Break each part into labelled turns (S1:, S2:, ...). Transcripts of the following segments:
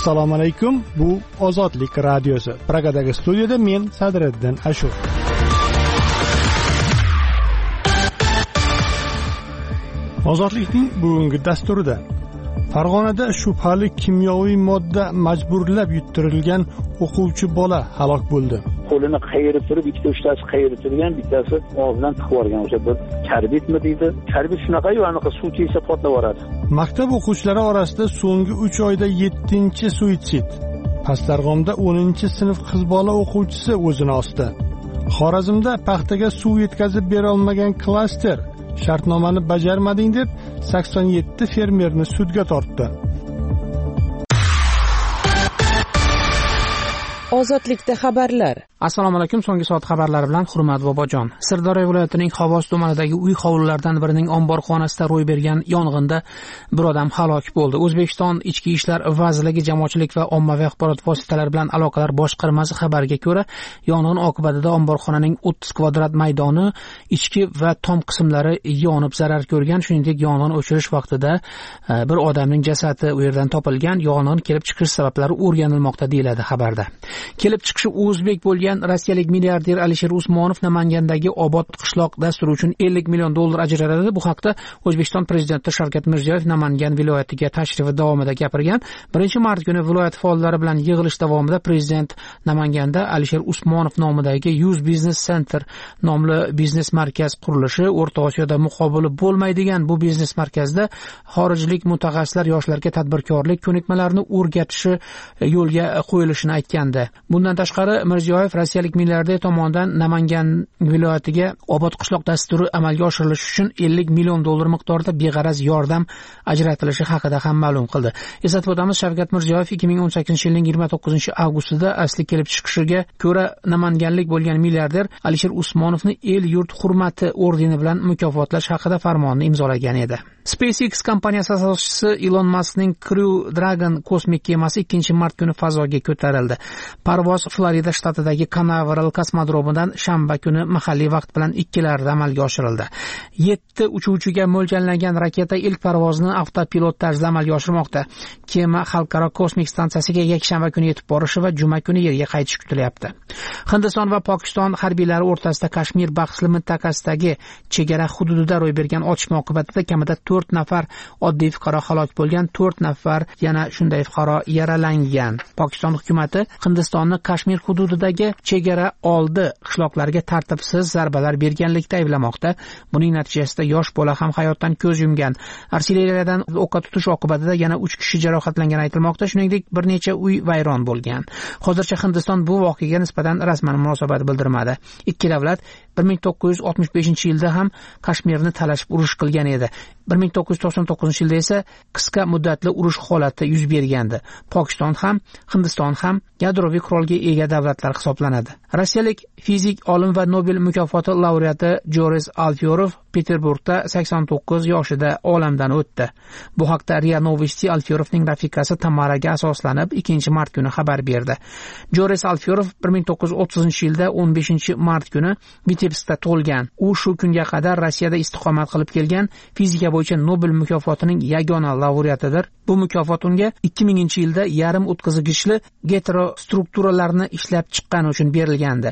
S1: Assalomu alaykum. Bu Ozodlik radiosi. Pragadagi studiyada men Sadriddin Ashur. Ozodlikning bugungi dasturida Farg'onada shubhali kimyoviy modda majburlab yuttirilgan o'quvchi bola halok bo'ldi.
S2: Qo'lini qayirib turib, ikkita uchtasi qayirib turgan, bittasi og'zidan tiqib olgan. O'sha bir karbitmi deydi. Karbit shunaqa-yu, anaqa suv tegsa portlab boradi.
S1: Maktab o'quvchilari orasida so'nggi 3 oyda 7-suitsid. Pastdarg'omda 10-sinf qiz bola o'quvchisi o'zini osdi. Xorazmda paxtaga suv yetkazib bera olmagan klaster shartnomani bajarmading deb 87 fermerni sudga tortdi.
S3: Ozodlikda xabarlar.
S4: Assalomu alaykum. So'nggi soat xabarlari bilan Hurmat Bobojon. Sirdaryo viloyatining Xovos tumanidagi uy hovlilaridan birining omborxonasida ro'y bergan yong'inda bir odam halok bo'ldi. O'zbekiston Ichki ishlar vazirligi Jamoatchilik va ommaviy axborot vositalari bilan aloqalar boshqarmasi xabariga ko'ra, yong'in oqibatida omborxonaning 30 kvadrat maydoni, ichki va tom qismlari yonib zarar ko'rgan. Shuningdek, yong'in o'chirish vaqtida bir odamning jasadi u yerdan topilgan. Yong'in kelib chiqish sabablari o'rganilmoqda deyiladi xabarda. Kelib chiqishi o'zbek bo'lgan rossiyalik milliarder Alisher Usmonov Namangandagi obod qishloq dasturi uchun $50 million ajratadi. Bu haqda O'zbekiston prezidenti Shavkat Mirziyoyev Namangan viloyatiga tashrifi davomida gapirgan. 1-mart kuni viloyat faollari bilan yig'ilish davomida prezident Namanganda Alisher Usmonov nomidagi Use Business Center nomli biznes markaz qurilishi O'rta Osiyoda muqobili bo'lmaydigan bu biznes markazda xorijlik mutaxassislar yoshlarga tadbirkorlik ko'nikmalarini o'rgatishi yo'lga qo'yilishini aytgandi. Bundan tashqari Mirziyoyev rossiyalik milliarder tomonidan Namangan viloyatiga obod qishloq dasturi amalga oshirilishi uchun $50 million miqdorida beg'araz yordam ajratilishi haqida ham ma'lum qildi. Eslatib o'tamiz, Shavkat Mirziyoyev 2018-yilning 29-avgustida asli kelib chiqishiga ko'ra namanganlik bo'lgan milliarder Alisher Usmonovni el yurt hurmati ordeni bilan mukofotlash haqida farmonni imzolagan edi. SpaceX kompaniyasi asoschisi Elon Muskning Crew Dragon kosmik kemasi 2-mart kuni fazoga ko'tarildi. Parvoz Florida shtatidagi Canaveral kosmodromidan shanba kuni mahalliy vaqt bilan 2:00 amalga oshirildi. 7 uchuvchiga mo'ljallangan raketa ilk parvozni avtopilot tarzda amalga oshirmoqda. Kema xalqaro kosmik stansiyasiga yakshanba kuni yetib borishi va juma kuni yerga qaytishi kutilyapti. Hindiston va Pokiston harbiylari o'rtasida Kashmir bahsli mintaqasidagi chegara hududida ro'y bergan otishma oqibatida kamida 4 nafar oddiy fuqaro halok bo'lgan, 4 nafar yana shunday fuqaro yaralangan. Pokiston hukumatı Hindistonni Kashmir hududidagi chegara oldi qishloqlarga tartibsiz zarbalar berganlikda ayblamoqda. Buning natijasida yosh bola ham hayotdan ko'z yumgan. Artilleriyadan o'qqa tutish oqibatida yana 3 kishi jarohatlangani aytilmoqda. Shuningdek, bir necha uy vayron bo'lgan. Hozircha Hindiston bu voqeaga nisbatan rasman munosabat bildirmadi. Ikki davlat 1965-yilda ham Kashmirni talashib urush qilgan edi. 1999-yilda esa qisqa muddatli urush holati yuz bergandi. Pokiston ham, Hindiston ham yadroviy qurolga ega davlatlar hisoblanadi. Rossiyalik fizik olim va Nobel mukofoti laureati Joris Alfyorov Peterburgda 89 yoshida olamdan o'tdi. Bu haqda RIA Novosti Alfyorovning rafiqasi Tamaraga asoslanib 2-mart kuni xabar berdi. Joris Alfyorov 1930-yilda 15-mart kuni Vitebskda tug'ilgan. U shu kunga qadar Rossiyada istiqomat qilib kelgan fizika bo'yicha Nobel mukofotining yagona laureatidir. Bu mukofot unga 2000-yilda yarim o'tkazgichli heterostrukturalarni ishlab chiqqani uchun berilgandi.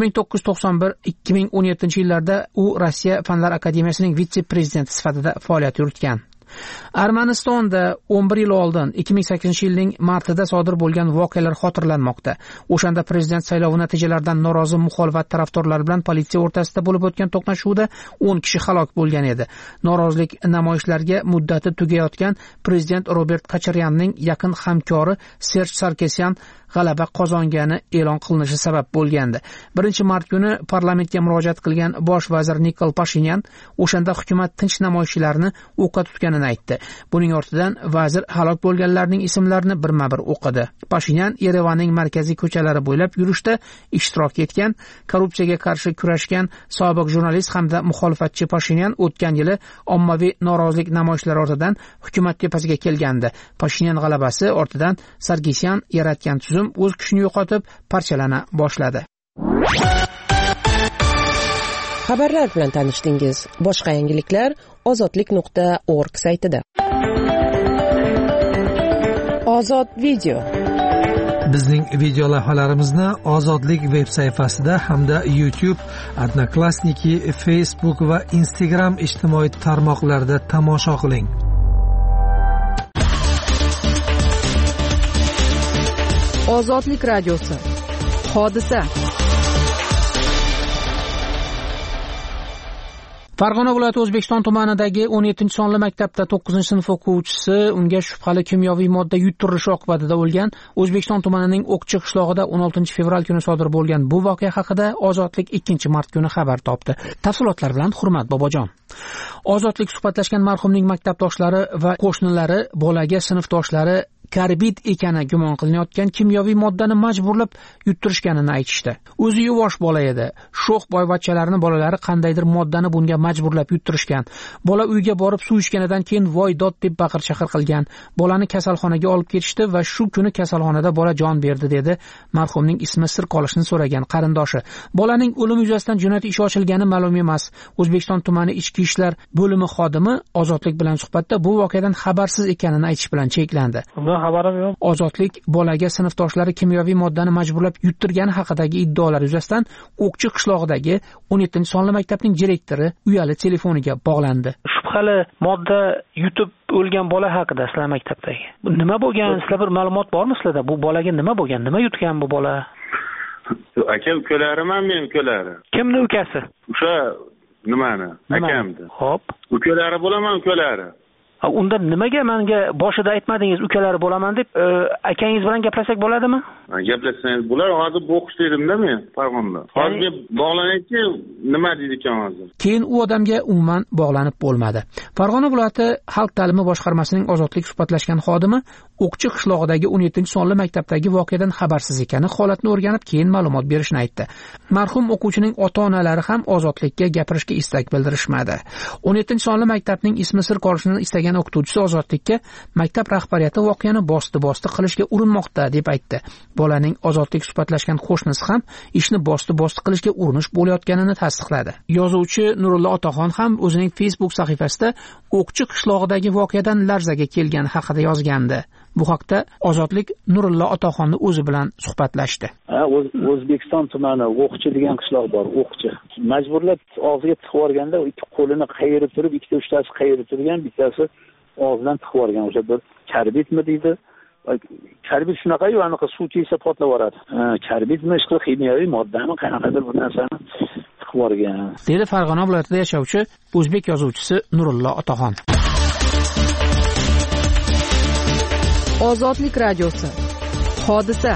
S4: 1991-2017-yillarda u Rossiya Fanlar akademiyasining vitse-prezidenti sifatida faoliyat yuritgan. Armanistonda 11 yil oldin 2008-yilning martida sodir bo'lgan voqealar xotirlanmoqda. O'shanda prezident saylovi natijalaridan norozi muxolifat tarafdorlari bilan politsiya o'rtasida bo'lib o'tgan to'qnashuvda 10 kishi halok bo'lgan edi. Norozilik namoyishlariga muddati tugayotgan prezident Robert Kocharyanning yaqin hamkori Serj Sarkisyan g'alaba qozongani e'lon qilinishi sabab bo'lgandi. 1-mart kuni parlamentga murojaat qilgan bosh vazir Nikol Pashinyan o'shanda hukumat tinch namoyishchilarni o'qqa tutganini aytdi. Buning ortidan vazir halok bo'lganlarning ismlarini birma-bir o'qidi. Pashinyan Yerevanning markaziy ko'chalari bo'ylab yurishda ishtirok etgan, korrupsiyaga qarshi kurashgan sobiq jurnalist hamda muxolifatchi Pashinyan o'tgan yili ommaviy norozilik namoyishlari ortidan hukumat tepasiga kelgandi. Pashinyan g'alabasi ortidan Sarkisyan yaratgan tuzum o'z kuchini yo'qotib parchalana boshladi.
S3: Xabarlar bilan tanishdingiz. Boshqa yangiliklar ozodlik.org saytida. Ozod video.
S5: Bizning video lavhalarimizni Ozodlik veb sayfasida hamda YouTube, Odnoklassniki, Facebook va Instagram ijtimoiy tarmoqlarida tomosha qiling.
S3: Ozodlik radiosi. Hodisa.
S4: Farg'ona viloyati O'zbekiston tumanidagi 17-sonli maktabda 9-sinf o'quvchisi unga shubhali kimyoviy modda yutirishi oqibatida o'lgan. O'zbekiston tumanining O'qchi qishlog'ida 16-fevral kuni sodir bo'lgan bu voqea haqida Ozodlik 2-mart kuni xabar topdi. Tafsilotlar bilan Hurmat Bobojon. Ozodlik suhbatlashgan marhumning maktabdoshlari va qo'shnilari bolaga sinfdoshlari karbid ekani gumon qilinayotgan kimyoviy moddani majburlab yuttirishganini aytishdi. O'zi yuvosh bola edi. Sho'x boyvachchalarni bolalari qandaydir moddani bunga majburlab yuttirishgan. Bola uyga borib suv ichganidan keyin voy dod deb baqir-chaqir qilgan. Bolani kasalxonaga olib ketishdi va shu kuni kasalxonada bola jon berdi dedi marhumning ismi sir qolishini so'ragan qarindoshi. Bolaning o'limi yuzasidan jinoyat ishi ochilgani ma'lum emas. O'zbekiston tumani ichki ishlar bo'limi xodimi Ozodlik bilan suhbatda bu voqeadan xabarsiz ekanini aytish bilan cheklandi.
S6: Xabarim yo'q.
S4: Ozodlik bolaga sinfdoshlari kimyoviy moddani majburlab yuttirgani haqidagi iddaolar yuzasidan O'qchi qishlog'idagi 17-sonli maktabning direktori uyali telefoniga bog'landi.
S6: Shubhali modda yutib o'lgan bola haqida sizlar maktabdagi. Nima bo'lgan? Sizlar bir ma'lumot bormi sizlarda? Bu bolaga nima bo'lgan? Nima yutgan bu bola?
S7: Aka ukalarim, men ukalari.
S6: Kimni ukasi?
S7: O'sha nimani? Akamdi.
S6: Xo'p.
S7: Ukalari bo'laman, ukalari.
S6: Unda nimaga menga boshida aytmadingiz ukalari bo'laman deb? Akangiz bilan gaplashsak bo'ladimi?
S7: Gaplashsangiz bo'lar. Hozir o'qish dedim-da men Farg'onada. Hozir bog'lanayki, nima deydi ekan hozir?
S4: Keyin u odamga umuman bog'lanib bo'lmadi. Farg'ona viloyati xalq ta'limi boshqarmasining Ozodlik suhbatlashgan xodimi O'qchi qishlog'idagi 17-sonli maktabdagi voqeadan xabarsiz ekani, holatni o'rganib keyin ma'lumot berishni aytdi. Marhum o'quvchining ota-onalari ham Ozodlikka gapirishga istak bildirishmadi. 17-sonli maktabning ismi sir qolishini istagan o'qituvchisi Ozodlikka maktab rahbariyati voqeani bosti qilishga urinmoqda deb aytdi. Bolaning Ozodlik suhbatlashgan qo'shnisi ham ishni bosti qilishga urinish bo'layotganini tasdiqladi. Yozuvchi Nurulla Otaxon ham o'zining Facebook sahifasida O'qchi qishlog'idagi voqeadan larzaga kelgani haqida yozgandi. Bu haqda Ozodlik Nurulla Otaxonni o'zi bilan suhbatlashdi.
S2: O'zbekiston tumani O'qchi degan qishloq bor, O'qchi. Majburlab og'ziga tiqib yuborganda, ikki qo'lini qayirib turib, ikkita uchtasi qayirib turgan, bittasi og'zidan tiqib yuborgan. O'sha bir karbidmi deydi. Karbid shunaqa-yu, aniq suv cheksa potlab yuboradi. Karbidmi, ishqi kimyoviy moddami, qanaqadir bir narsani tiqib yuborgan.
S4: Dedi Farg'ona viloyatida yashovchi o'zbek yozuvchisi Nurulla Otaxon.
S3: Ozodlik radiosi. Hodisa.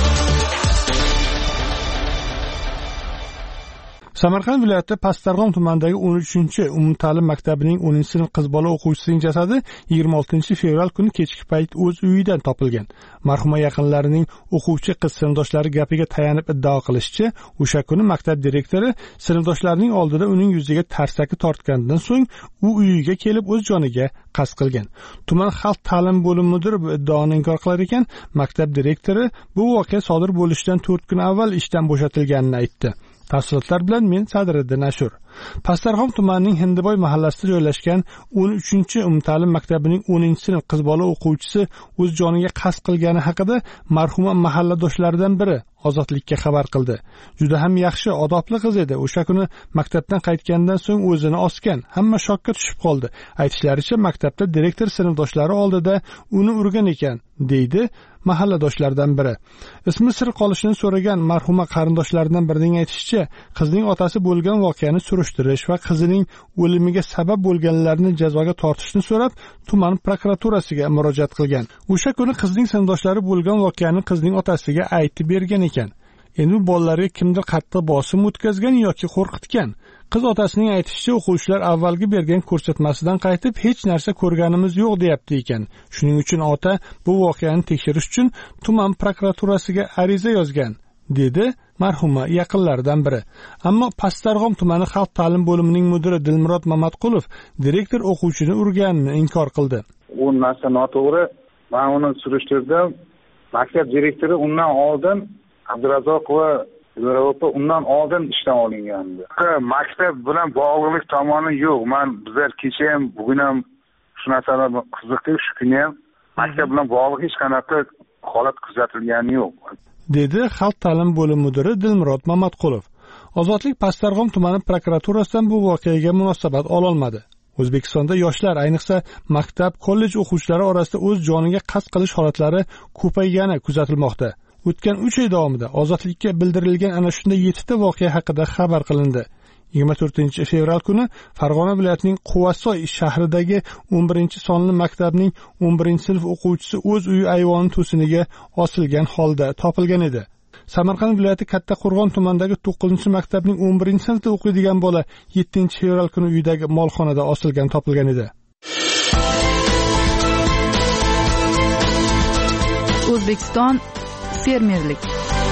S1: Samarqand viloyati Pastdarg'om tumanidagi 13-umumta'lim maktabining 10-sinf qiz bola o'quvchisining jasadi 26-fevral kuni kechki payt o'z uyidan topilgan. Marhuma yaqinlarining o'quvchi qiz sinfdoshlari gapiga tayanib iddao qilishicha, o'sha kuni maktab direktori sinfdoshlarining oldida uning yuziga tarsaki tortgandan so'ng u uyiga kelib o'z joniga qasd qilgan. Tuman xalq ta'lim bo'limi mudiri bu iddaoni inkor qilar ekan, maktab direktori bu voqea sodir bo'lishidan 4 kun avval ishdan bo'shatilganini aytdi. Tafsilotlar bilan men Sadriddin Ashur. Pastdarg'om tumanining Hindiboy mahallasida joylashgan 13-umumta'lim maktabining 10-sinf qiz bola o'quvchisi o'z joniga qasd qilgani haqida marhuma mahalladoshlaridan biri Ozodlikka xabar qildi. Juda ham yaxshi, odobli qiz edi. O'sha kuni maktabdan qaytgandan so'ng o'zini osgan. Hamma shokka tushib qoldi. Aytishlaricha, maktabda direktor sinfdoshlari oldida uni urgan ekan, deydi mahalladoshlardan biri. Ismi sir qolishini so'ragan marhuma qarindoshlaridan birining aytishicha, qizning otasi bo'lgan voqeani surishtirish va qizining o'limiga sabab bo'lganlarni jazoga tortishni so'rab, tuman prokuraturasiga murojaat qilgan. O'sha kuni qizning sinfdoshlari bo'lgan voqeani qizning otasiga aytib bergan ekan. Endi bolalarga kimdir qattiq bosim o'tkazgan yoki qo'rqitgan. Qiz otasining aytishicha, o'quvchilar avvalgi bergan ko'rsatmasidan qaytib hech narsa ko'rganimiz yo'q deyapti ekan. Shuning uchun ota bu voqeani tekshirish uchun tuman prokuraturasiga ariza yozgan, dedi marhuma yaqinlaridan biri. Ammo Pastdarg'om tumani xalq ta'lim bo'limining mudiri Dilmurod Mamatqulov direktor o'quvchini urganini inkor qildi.
S8: U narsa noto'g'ri. Men uni surishtirdim. Maktab direktori undan oldin Abdurazzoq va Zo'rova undan oldin ishdan olingandi. Maktab bilan bog'liqlik tomoni yo'q. Men bizlar kecha ham, bugun ham shu narsalar qiziqdik. Shu kuni ham maktab bilan bog'liq hech qanaqa holat kuzatilgani yo'q,
S1: dedi Xalq ta'lim bo'limi mudiri Dilmurod Mamatqulov. Ozodlik Pastdarg'om tumani prokuraturasidan bu voqeaga munosabat ololmadi. O'zbekistonda yoshlar, ayniqsa maktab, kollej o'quvchilari orasida o'z joniga qasd qilish holatlari ko'paygani kuzatilmoqda. O'tgan 3 oy davomida ozodlikka bildirilgan ana shunday 7 ta voqea haqida xabar qilindi. 24-fevral kuni Farg'ona viloyatining Quvasoy shahridagi 11-sonli maktabning 11-sinf o'quvchisi o'z uyi ayvoni to'siniga osilgan holda topilgan edi. Samarqand viloyati Kattaqo'rg'on tumanidagi 9-maktabning 11-sinfda o'qiydigan bola 7-fevral kuni uyidagi molxonada osilgan topilgan edi.
S3: O'zbekiston fermerlik.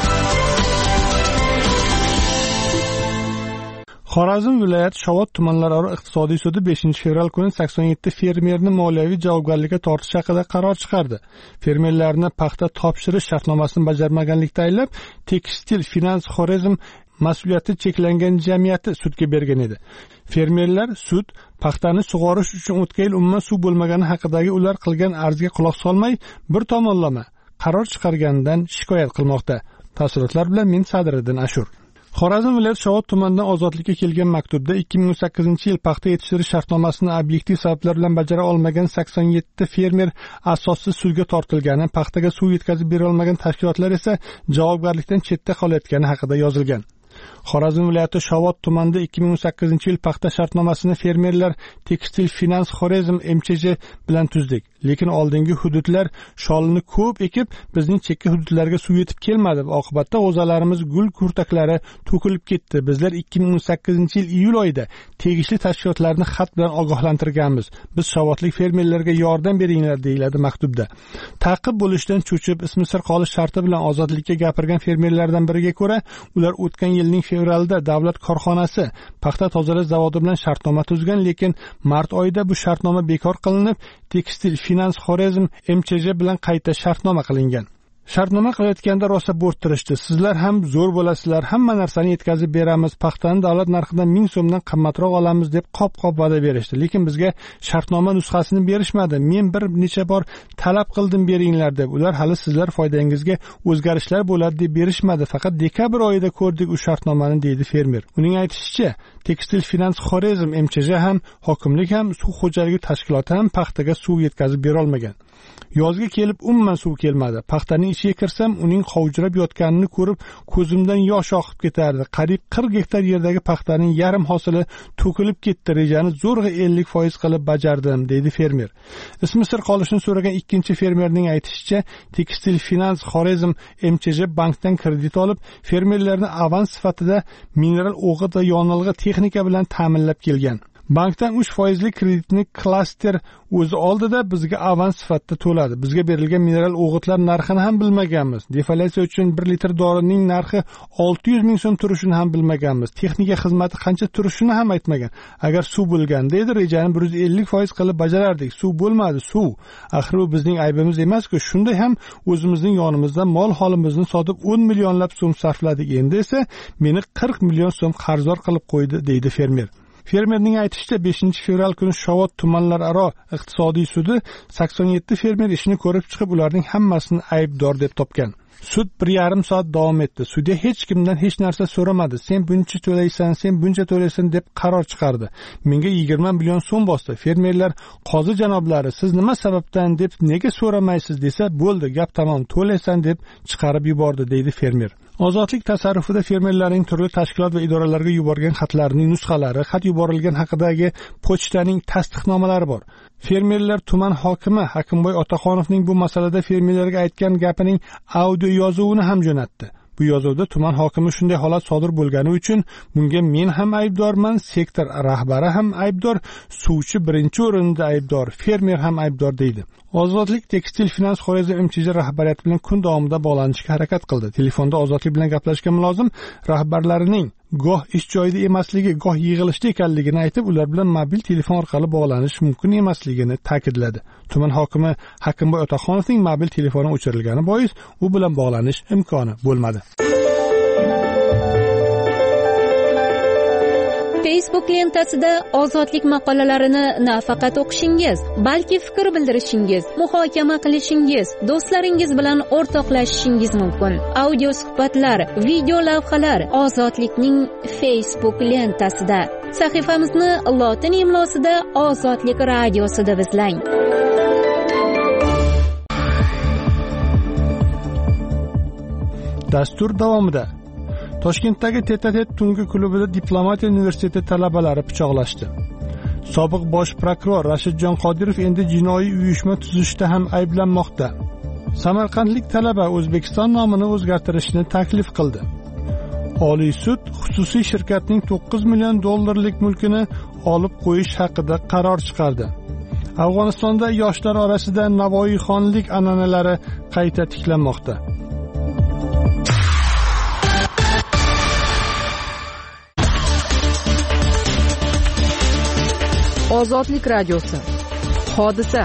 S1: Xorazm viloyati Shovot tumanlararo iqtisodiy sudi 5-fevral kuni 87 fermerni moliyaviy javobgarlikka tortish haqida qaror chiqardi. Fermerlarni paxta topshirish shartnomasini bajarmaganlikda ayblab, Tekstil Finans Xorazm mas'uliyati cheklangan jamiyati sudga bergan edi. Fermerlar sud paxtani sug'orish uchun o'tgan yil umuman suv bo'lmagani haqidagi ular qilgan arzga quloq solmay, bir tomonlama qaror chiqarganidan shikoyat qilmoqda. Tafsilotlar bilan men Sadriddin Ashur. Xorazm viloyati Shovot tumanidan ozodlikka kelgan maktubda 2008-yil paxta yetishtirish shartnomasini obyektiv sabablar bilan bajara olmagan 87 fermer asossiz sudga tortilgani, paxtaga suv yetkazib bera olmagan tashkilotlar esa javobgarlikdan chetda qolayotgani haqida yozilgan. Xorazm viloyati Shovot tumanida 2008-yil paxta shartnomasini fermerlar Tekstil Finans Xorazm MCJ bilan tuzdik. Lekin oldingi hududlar sholini ko'p ekib, bizning chekka hududlarga suv yetib kelmadi. Oqibatda g'o'zalarimiz gul kurtaklari to'kilib ketdi. Bizlar 2018-yil iyul oyida tegishli tashkilotlarni xat bilan ogohlantirganmiz. Biz shovotlik fermerlarga yordam beringlar deyiladi maktubda. Ta'qib bo'lishdan cho'chib, ismi sir qolish sharti bilan ozodlikka gapirgan fermerlardan biriga ko'ra, ular o'tgan yilning fevralida davlat korxonasi paxta tozalash zavodi bilan shartnoma tuzgan, lekin mart oyida bu shartnoma bekor qilinib, Tekstil Finans Xorazm MCJ bilan qayta shartnoma qilingan. Shartnoma qilayotganda rosa bo'rttirishdi. Sizlar ham zo'r bo'lasizlar, hamma narsani yetkazib beramiz, paxtani davlat narxidan 1000 so'mdan qimmatroq olamiz deb qop-qop va'da berishdi. Lekin bizga shartnoma nusxasini berishmadi. Men bir necha bor talab qildim beringlar deb. Ular hali sizlar foydangizga o'zgarishlar bo'ladi deb berishmadi. Faqat dekabr oyida ko'rdik u shartnomani, deydi fermer. Uning aytishicha, Tekstil Finans Xorazm MCJ ham, hokimlik ham, suv xo'jaligi tashkiloti ham paxtaga suv yetkazib bera olmagan. Yozga kelib umuman suv kelmadi. Paxtaning ichiga kirsam, uning qovjirab yotganini ko'rib, ko'zimdan yosh oqib ketardi. Qariyb 40 gektar yerdagi paxtaning yarim hosili to'kilib ketdi. Rejani zo'rg'a 50% qilib bajardim, deydi fermer. Ismi sir qolishini so'ragan ikkinchi fermerning aytishicha, Tekstil Finans Xorazm MCJ bankdan kredit olib, fermerlarni avans sifatida mineral o'g'it va yonilg'i texnika bilan ta'minlab kelgan. Bankdan 3% kreditni klaster o'zi oldida bizga avans sifatida to'ladi. Bizga berilgan mineral o'g'itlar narxini ham bilmaganmiz. Defoliatsiya uchun 1 litr dorining narxi 600 ming so'm turishini ham bilmaganmiz. Texnika xizmati qancha turishini ham aytmagan. Agar suv bo'lganda edi, rejani 150% qilib bajarardik. Suv bo'lmadi, suv. Axir bu bizning aybimiz emas-ku. Shunday ham o'zimizning yonimizdan mol holimizni sotib 10 millionlab so'm sarfladik. Endi esa meni 40 million so'm qarzdor qilib qo'ydi, deydi fermer. Fermerning aytishicha, 5-fevral kuni Shovot tumanlararo iqtisodiy sudi 87 fermer ishini ko'rib chiqib, ularning hammasini aybdor deb topgan. Sud 1,5 soat davom etdi. Sudya hech kimdan hech narsa so'ramadi. Sen buncha to'laysan, sen buncha to'laysan deb qaror chiqardi. Menga 20 million so'm bosdi. Fermerlar, qozi janoblari, siz nima sababdan deb nega so'ramaysiz desa, bo'ldi, gap tamom, to'laysan deb chiqarib yubordi, deydi fermer. Ozodlik tasarrufida fermerlarning turli tashkilot va idoralarga yuborgan xatlarining nusxalari, xat yuborilgan haqidagi pochtaning tasdiqnomalari bor. Fermerlar tuman hokimi Hakimboy Otaxonovning bu masalada fermerlarga aytgan gapining audio yozuvini ham jo'natdi. Bu yozuvda tuman hokimi shunday holat sodir bo'lgani uchun bunga men ham aybdorman, sektor rahbari ham aybdor, suvchi birinchi o'rinda aybdor, fermer ham aybdor, deydi. Ozodlik Tekstil Finans Xorazm MCJ rahbariyati bilan kun davomida bog'lanishga harakat qildi. Telefonda Ozodlik bilan gaplashgan mulozim rahbarlarining goh ish joyida emasligi, goh yig'ilishda ekanligini aytib, ular bilan mobil telefon orqali bog'lanish mumkin emasligini ta'kidladi. Tuman hokimi Hakimboy Otaxonovning mobil telefoni o'chirilgani bois u bilan bog'lanish imkoni bo'lmadi.
S9: Facebook lentasida ozodlik maqolalarini nafaqat o'qishingiz, balki fikr bildirishingiz, muhokama qilishingiz, do'stlaringiz bilan o'rtoqlashishingiz mumkin. Audio suhbatlar, video lavhalar ozodlikning Facebook lentasida. Sahifamizni lotin imlosida Ozodlik radiosi deb izlang.
S1: Dastur davomida Toshkentdagi Teta-tet tungi klubida Diplomatiya universiteti talabalari pichoqlashdi. Sobiq bosh prokuror Rashidjon Qodirov endi jinoiy uyushma tuzishda ham ayblanmoqda. Samarqandlik talaba O'zbekiston nomini o'zgartirishni taklif qildi. Oliy sud xususiy shirkatning 9 million dollarlik mulkini olib qo'yish haqida qaror chiqardi. Afg'onistonda yoshlar orasida navoiyxonlik an'analari qayta tiklanmoqda.
S3: Ozodlik radiosi. Hodisa.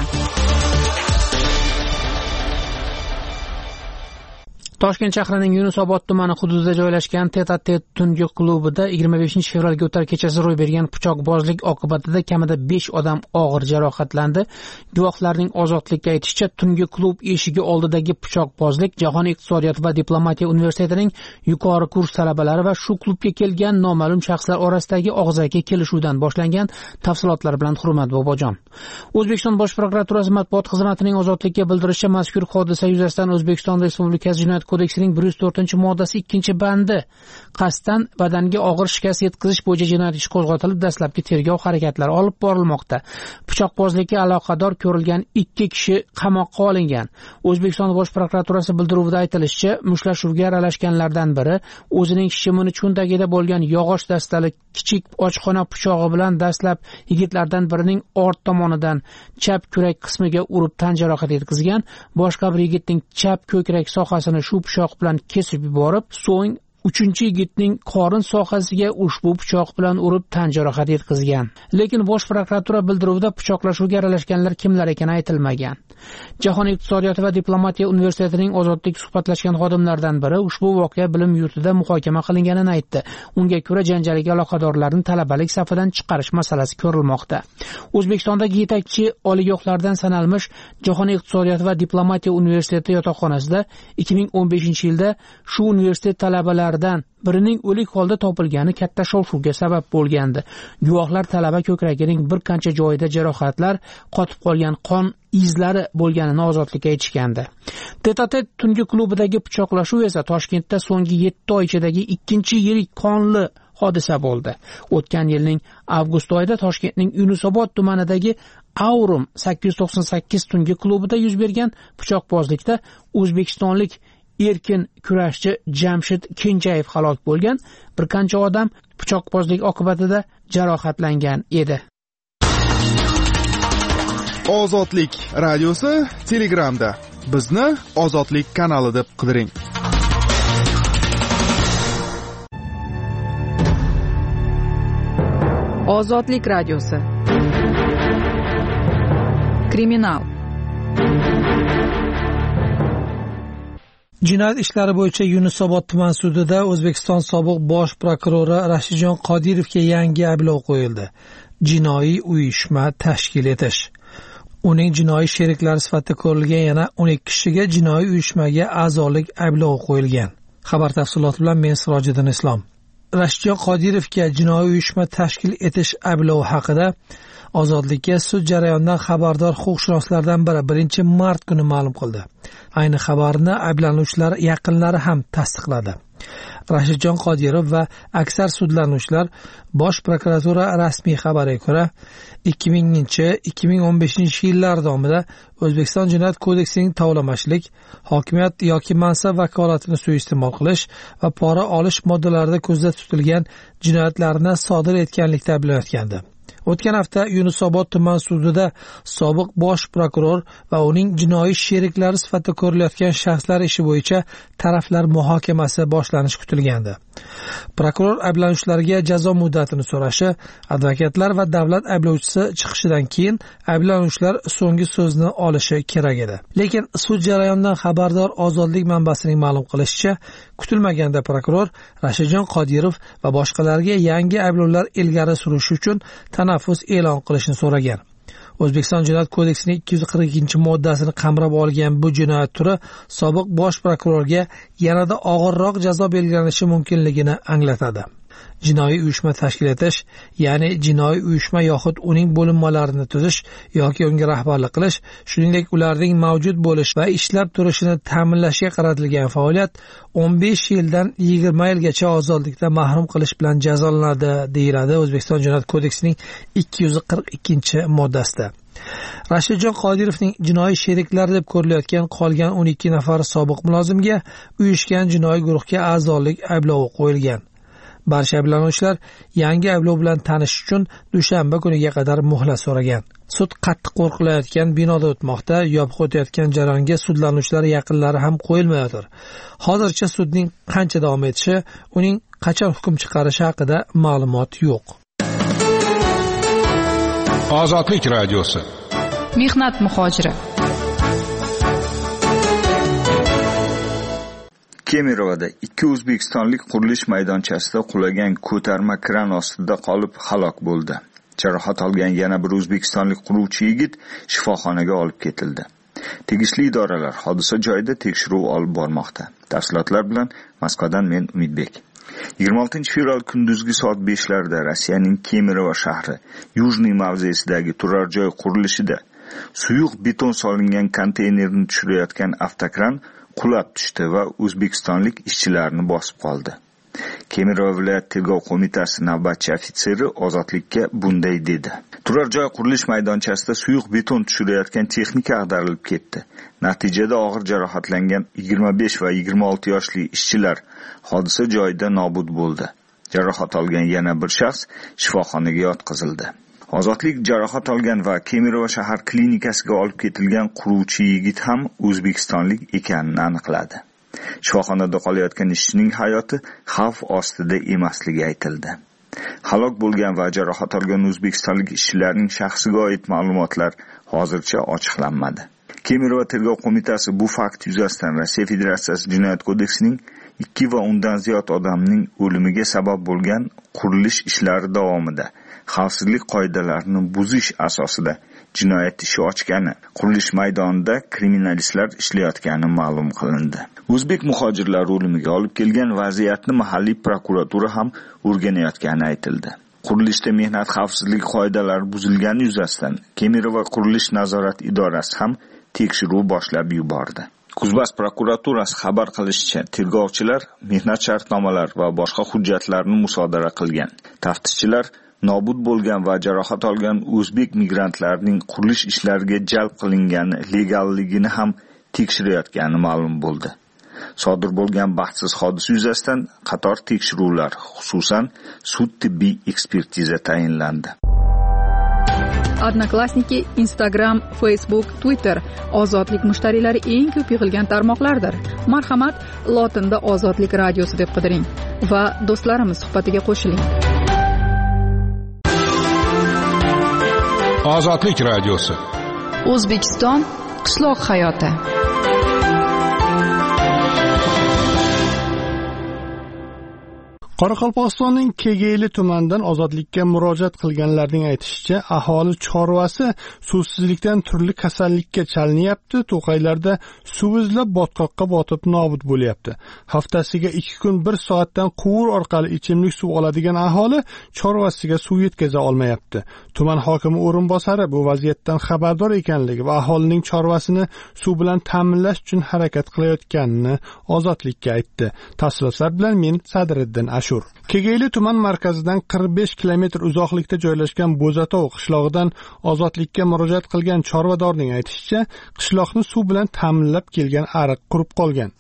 S4: Toshkent shahrining Yunusobod tumani hududida joylashgan Teta-tet tungi klubida 25 fevralga o'tar kechasi ro'y bergan pichoqbozlik oqibatida kamida 5 odam og'ir jarohatlandi. Guvohlarning ozodlikka aytishicha, tungi klub eshigi oldidagi pichoqbozlik Jahon iqtisodiyot va diplomatiya universitetining yuqori kurs talabalari va shu klubga kelgan noma'lum shaxslar orasidagi og'zaki kelishuvdan boshlangan. Tafsilotlar bilan Hurmat Bobojon. O'zbekiston Bosh prokuraturasi matbuot xizmatining ozodlikka bildirishicha, mazkur hodisa yuzasidan O'zbekiston Respublikasi Jinoyat kodeksining 104-moddasi 2-bandi qasddan badanga og'ir shikast yetkazish bo'yicha jinoyat ishi qo'zg'atilib, dastlabki tergov harakatlari olib borilmoqda. Pichoqbozlikka aloqador ko'rilgan 2 kishi qamoqqa olingan. O'zbekiston Bosh prokuraturasi bildiruvida aytilishicha, mushtlashuvga aralashganlardan biri o'zining shimini cho'ntagida bo'lgan yog'och dastali kichik oshxona pichog'i bilan dastlab yigitlardan birining ort tomonidan chap kurak qismiga urib tan jarohati yetkazgan. Boshqa bir yigitning chap ko'krak sohasini shu pichoq bilan kesib yuborib, so'ng 3-yigitning qorin sohasiga ushbu pichoq bilan urib tan jarohati yetkazgan. Lekin Bosh prokuratura bildiruvida pichoqlashuvga aralashganlar kimlar ekani aytilmagan. Jahon iqtisodiyoti va diplomatiya universitetining ozodlik suhbatlashgan xodimlaridan biri ushbu voqea bilim yurtida muhokama qilinganini aytdi. Unga ko'ra, janjalga aloqadorlarni talabalik safidan chiqarish masalasi ko'rilmoqda. O'zbekistondagi yetakchi oliygohlardan sanalmish Jahon iqtisodiyoti va diplomatiya universiteti yotoqxonasida 2015-yilda shu universitet talabalaridan birining o'lik holda topilgani katta shov-shuvga sabab bo'lgandi. Guvohlar talaba ko'kragining bir qancha joyida jarohatlar, qotib qolgan qon izlari bo'lganini ozodlikka aytishgandi. Teta-tet tungi klubidagi pichoqlashuv esa Toshkentda so'nggi 7 oy ichidagi 2-yirik qonli hodisa bo'ldi. O'tgan yilning avgust oyida Toshkentning Yunusobod tumanidagi Aurum 898 tungi klubida yuz bergan pichoqbozlikda o'zbekistonlik erkin kurashchi Jamshid Kenjayev halok bo'lgan. Bir qancha odam pichoqbozlik oqibatida jarohatlangan edi.
S10: Ozodlik radiosi Telegramda. Bizni Ozodlik kanali deb qidiring.
S3: Ozodlik radiosi. Kriminal.
S5: Jinoyat ishlari bo'yicha Yunusobod tuman sudida O'zbekiston sobiq bosh prokurori Rashidjon Qodirovga yangi ayblov qo'yildi. Jinoiy uyushma tashkil etish. Uning jinoiy sheriklari sifatida ko'rilgan yana 12 kishiga jinoiy uyushmaga a'zolik ayblovi qo'yilgan. Xabar tafsiloti bilan men Sirojiddin Islom. Rashidjon Qodirovga jinoiy uyushma tashkil etish ayblovi haqida Ozodlikka sud jarayonidan xabardor huquqshunoslardan biri 1-mart kuni ma'lum qildi. Ayni xabarni ayblanuvchilar yaqinlari ham tasdiqladi. Rashidjon Qodirov va aksar sudlanuvchilar Bosh prokuratura rasmiy xabariga ko'ra 2000-2015 yillar davomida O'zbekiston Jinoyat kodeksining tovlamachilik, hokimiyat yoki mansab vakolatini suiiste'mol qilish va pora olish moddalarida ko'zda tutilgan jinoyatlarni sodir etganlikda ayblanayotgandi. O'tgan hafta Yunusobod tuman sudida sobiq bosh prokuror va uning jinoiy sheriklari sifatida ko'rilayotgan shaxslar ishi bo'yicha taraflar muhokamasi boshlanishi kutilgandi. Prokuror ayblanuvchilarga jazo muddatini so'rashi, advokatlar va davlat ayblovchisi chiqishidan keyin ayblanuvchilar so'nggi so'zni olishi kerak edi. Lekin sud jarayonidan xabardor Ozodlik manbasining ma'lum qilishicha, kutilmaganda prokuror Rashidjon Qodirov va boshqalarga yangi ayblovlar ilgari surish uchun tanaffus e'lon qilishni so'ragan. O'zbekiston Jinoyat kodeksining 242-moddasini qamrab olgan bu jinoyat turi sobiq bosh prokurorga yanada og'irroq jazo belgilanishi mumkinligini anglatadi. Jinoiy uyushma tashkil etish, ya'ni jinoiy uyushma yoxud uning bo'linmalarini tuzish yoki unga rahbarlik qilish, shuningdek ularning mavjud bo'lish va ishlab turishini ta'minlashga qaratilgan faoliyat 15 yildan 20 yilgacha ozodlikdan mahrum qilish bilan jazolanadi, deyiladi O'zbekiston Jinoyat kodeksining 242-moddasida. Rashidjon Qodirovning jinoiy sheriklari deb ko'rilayotgan qolgan 12 nafar sobiq mulozimga uyushgan jinoiy guruhga a'zolik ayblovi qo'yilgan. Barcha ayblanuvchilar yangi ayblov bilan tanishish uchun dushanba kuniga qadar muhlat so'ragan. Sud qattiq qo'rqilayotgan binoda o'tmoqda, yopiq o'tayotgan jarayonga sudlanuvchilar yaqinlari ham qo'yilmayotir. Hozircha sudning qancha davom etishi, uning qachon hukm chiqarishi haqida ma'lumot yo'q.
S11: Ozodlik radiosi.
S3: Mehnat muhojiri.
S12: Kemirovda 2 o'zbekistonlik qurilish maydonchasida qulagan ko'tarma kran ostida qolib halok bo'ldi. Jarohat olgan yana bir o'zbekistonlik quruvchi yigit shifoxonaga olib ketildi. Tegishli idoralar hodisa joyida tekshiruv olib bormoqda. Tafsilotlar bilan Moskvadan men Umidbek. 26-fevral kunduzgi soat 5larda Rossiyaning Kemirova shahri Yujniy mavzesidagi turar joy qurilishida suyuq beton solingan konteynerni tushirayotgan avtokran qulab tushdi va o'zbekistonlik ishchilarni bosib qoldi. Kemirova viloyat tergov qo'mitasi navbatchi ofitseri Ozodlikka bunday dedi. Turar joy qurilish maydonchasida suyuq beton tushirayotgan texnika ag'darilib ketdi. Natijada og'ir jarohatlangan 25 va 26 yoshli ishchilar hodisa joyida nobud bo'ldi. Jarohat olgan yana bir shaxs shifoxonaga yotqizildi. Ozodlik jarohat olgan va Kemirova shahar klinikasiga olib ketilgan quruvchi yigit ham o'zbekistonlik ekanini aniqladi. Shifoxonada qolayotgan ishchining hayoti xavf ostida emasligi aytildi. Halok bo'lgan va jarohat olgan o'zbekistonlik ishchilarning shaxsiga oid ma'lumotlar hozircha ochiqlanmadi. Kemirova tergov qo'mitasi bu fakt yuzasidan Rossiya Federatsiyasi Jinoyat kodeksining 2 va undan ziyod odamning o'limiga sabab bo'lgan qurilish ishlari davomida xavfsizlik qoidalarini buzish asosida jinoyat ishi ochgani, qurilish maydonida kriminalistlar ishlayotgani ma'lum qilindi. O'zbek muhojirlar o'limiga olib kelgan vaziyatni mahalliy prokuratura ham o'rganayotgani aytildi. Qurilishda mehnat xavfsizligi qoidalari buzilgani yuzasidan Kemirova qurilish nazorat idorasi ham tekshiruv boshlab yubordi. Kuzbas prokuraturasi xabar qilishicha, tergovchilar mehnat shartnomalari va boshqa hujjatlarni musodara qilgan. Taftishchilar nobud bo'lgan va jarohat olgan o'zbek migrantlarning qurilish ishlariga jalb qilingani legalligini ham tekshirayotgani ma'lum bo'ldi. Sodir bo'lgan baxtsiz hodisa yuzasidan qator tekshiruvlar, xususan sud tibbiy ekspertiza tayinlandi.
S3: Odnoklassniki, Instagram, Facebook, Twitter ozodlik mushtariylari eng ko'p yig'ilgan tarmoqlardir. Marhamat, lotinda Ozodlik radiosi deb qidiring va do'stlarimiz suhbatiga qo'shiling.
S11: Ozodlik radiosi.
S3: O'zbekiston qishloq hayoti.
S1: Qoraqalpog'istonning Kegeyli tumanidan ozodlikka murojaat qilganlarning aytishicha, aholi chorvasi suvsizlikdan turli kasallikka chalinyapti, to'qaylarda suv izlab botqoqqa botib nobud bo'lyapti. Haftasiga 2 kun 1 soatdan quvur orqali ichimlik suv oladigan aholi chorvasiga suv yetkaza olmayapti. Tuman hokimi o'rinbosari bu vaziyatdan xabardor ekanligi va aholining chorvasini suv bilan ta'minlash uchun harakat qilayotganini ozodlikka aytdi. Tafsilotlar bilan men Sadriddin Ashur. Kegeyli tuman markazidan 45 kilometr uzoqlikda joylashgan Bo'zatov qishlog'idan ozodlikka murojaat qilgan chorvadorning aytishicha, qishloqni suv bilan ta'minlab kelgan ariq qurib qolgan.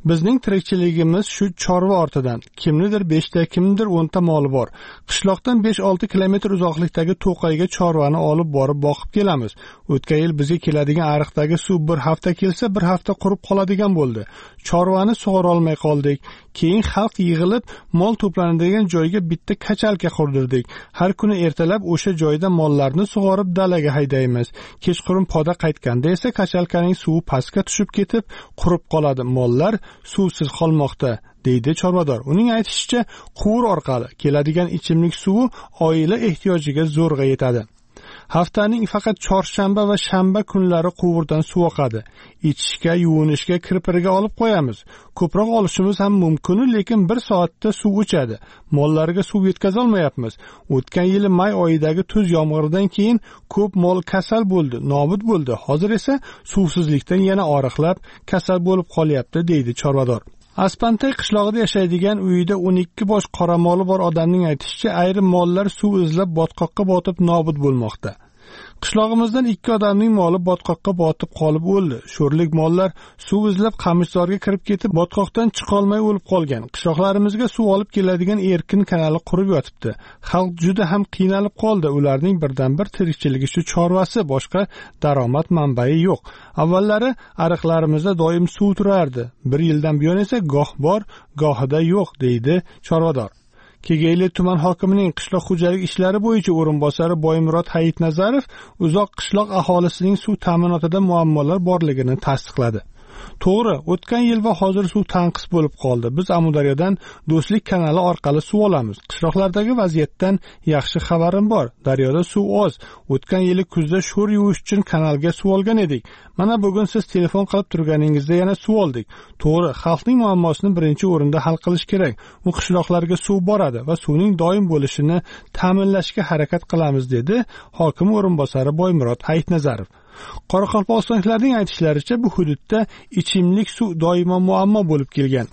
S1: Bizning tirikchiligimiz shu chorva ortidan. Kimnidir 5 ta, kimnidir 10 ta moli bor. Qishloqdan 5-6 kilometr uzoqlikdagi to'qayga chorvani olib borib boqib kelamiz. O'tgan yil bizga keladigan ariqdagi suv bir hafta kelsa, bir hafta qurib qoladigan bo'ldi. Chorvani sug'ora olmay qoldik. Keyin xalq yig'ilib, mol to'planadigan joyga bitta kachalka qurdirdik. Har kuni ertalab o'sha joyda mollarni sug'orib dalaga haydaymiz. Kechqurun poda qaytganda esa kachalkaning suvi pastga tushib ketib, qurib qoladi. Mollar suvsiz qolmoqda, deydi chorvador. Uning aytishicha, quvur orqali keladigan ichimlik suvi oila ehtiyojiga zo'rg'a yetadi. Haftaning faqat chorshanba va shanba kunlari quvurdan suv oqadi. Ichishga, yuvinishga, kirpiriga olib qo'yamiz. Ko'proq olishimiz ham mumkin, lekin 1 soatda suv o'chadi. Mollarga suv yetkaza olmayapmiz. O'tgan yili may oyidagi tuz yomg'iridan keyin ko'p mol kasal bo'ldi, nobud bo'ldi. Hozir esa suvsizlikdan yana oriqlab, kasal bo'lib qolyapti, deydi chorvador. Aspantay qishlog'ida yashaydigan uyida 12 bosh qora moli bor odamning aytishicha, ayrim mollar suv izlab botqoqqa botib nobud bo'lmoqda. Qishlog'imizdan 2 odamning moli botqoqqa botib qolib o'ldi. Sho'rlik mollar suv izlab Qamishzorga kirib ketib, botqoqdan chiqa olmay o'lib qolgan. Qishloqlarimizga suv olib keladigan Erkin kanali qurib yotibdi. Xalq juda ham qiynalib qoldi. Ularning birdan-bir tirikchiligi shu chorvasi, boshqa daromad manbai yo'q. Avvallari ariqlarimizda doim suv turardi. 1 yildan buyon esa goh bor, gohida yo'q, deydi chorvador. Kegeyli tuman hokimining qishloq xo'jalik ishlari bo'yicha o'rinbosari Boymurod Hayitnazarov uzoq qishloq aholisining suv ta'minotida muammolar borligini tasdiqladi. To'g'ri, o'tgan yil va hozir suv tanqis bo'lib qoldi. Biz Amudaryodan Do'stlik kanali orqali suv olamiz. Qishloqlardagi vaziyatdan yaxshi xabarim bor. Daryoda suv oz. O'tgan yili kuzda sho'r yuvish uchun kanalga suv olgan edik. Mana bugun siz telefon qilib turganingizda yana suv oldik. To'g'ri, xalqning muammosini birinchi o'rinda hal qilish kerak. U qishloqlarga suv boradi va suvning doim bo'lishini ta'minlashga harakat qilamiz, dedi hokim o'rinbosari Boymurod Hayitnazarov. Qoraqalpog'istonliklarning aytishlaricha, bu hududda ichimlik suv doimo muammo bo'lib kelgan.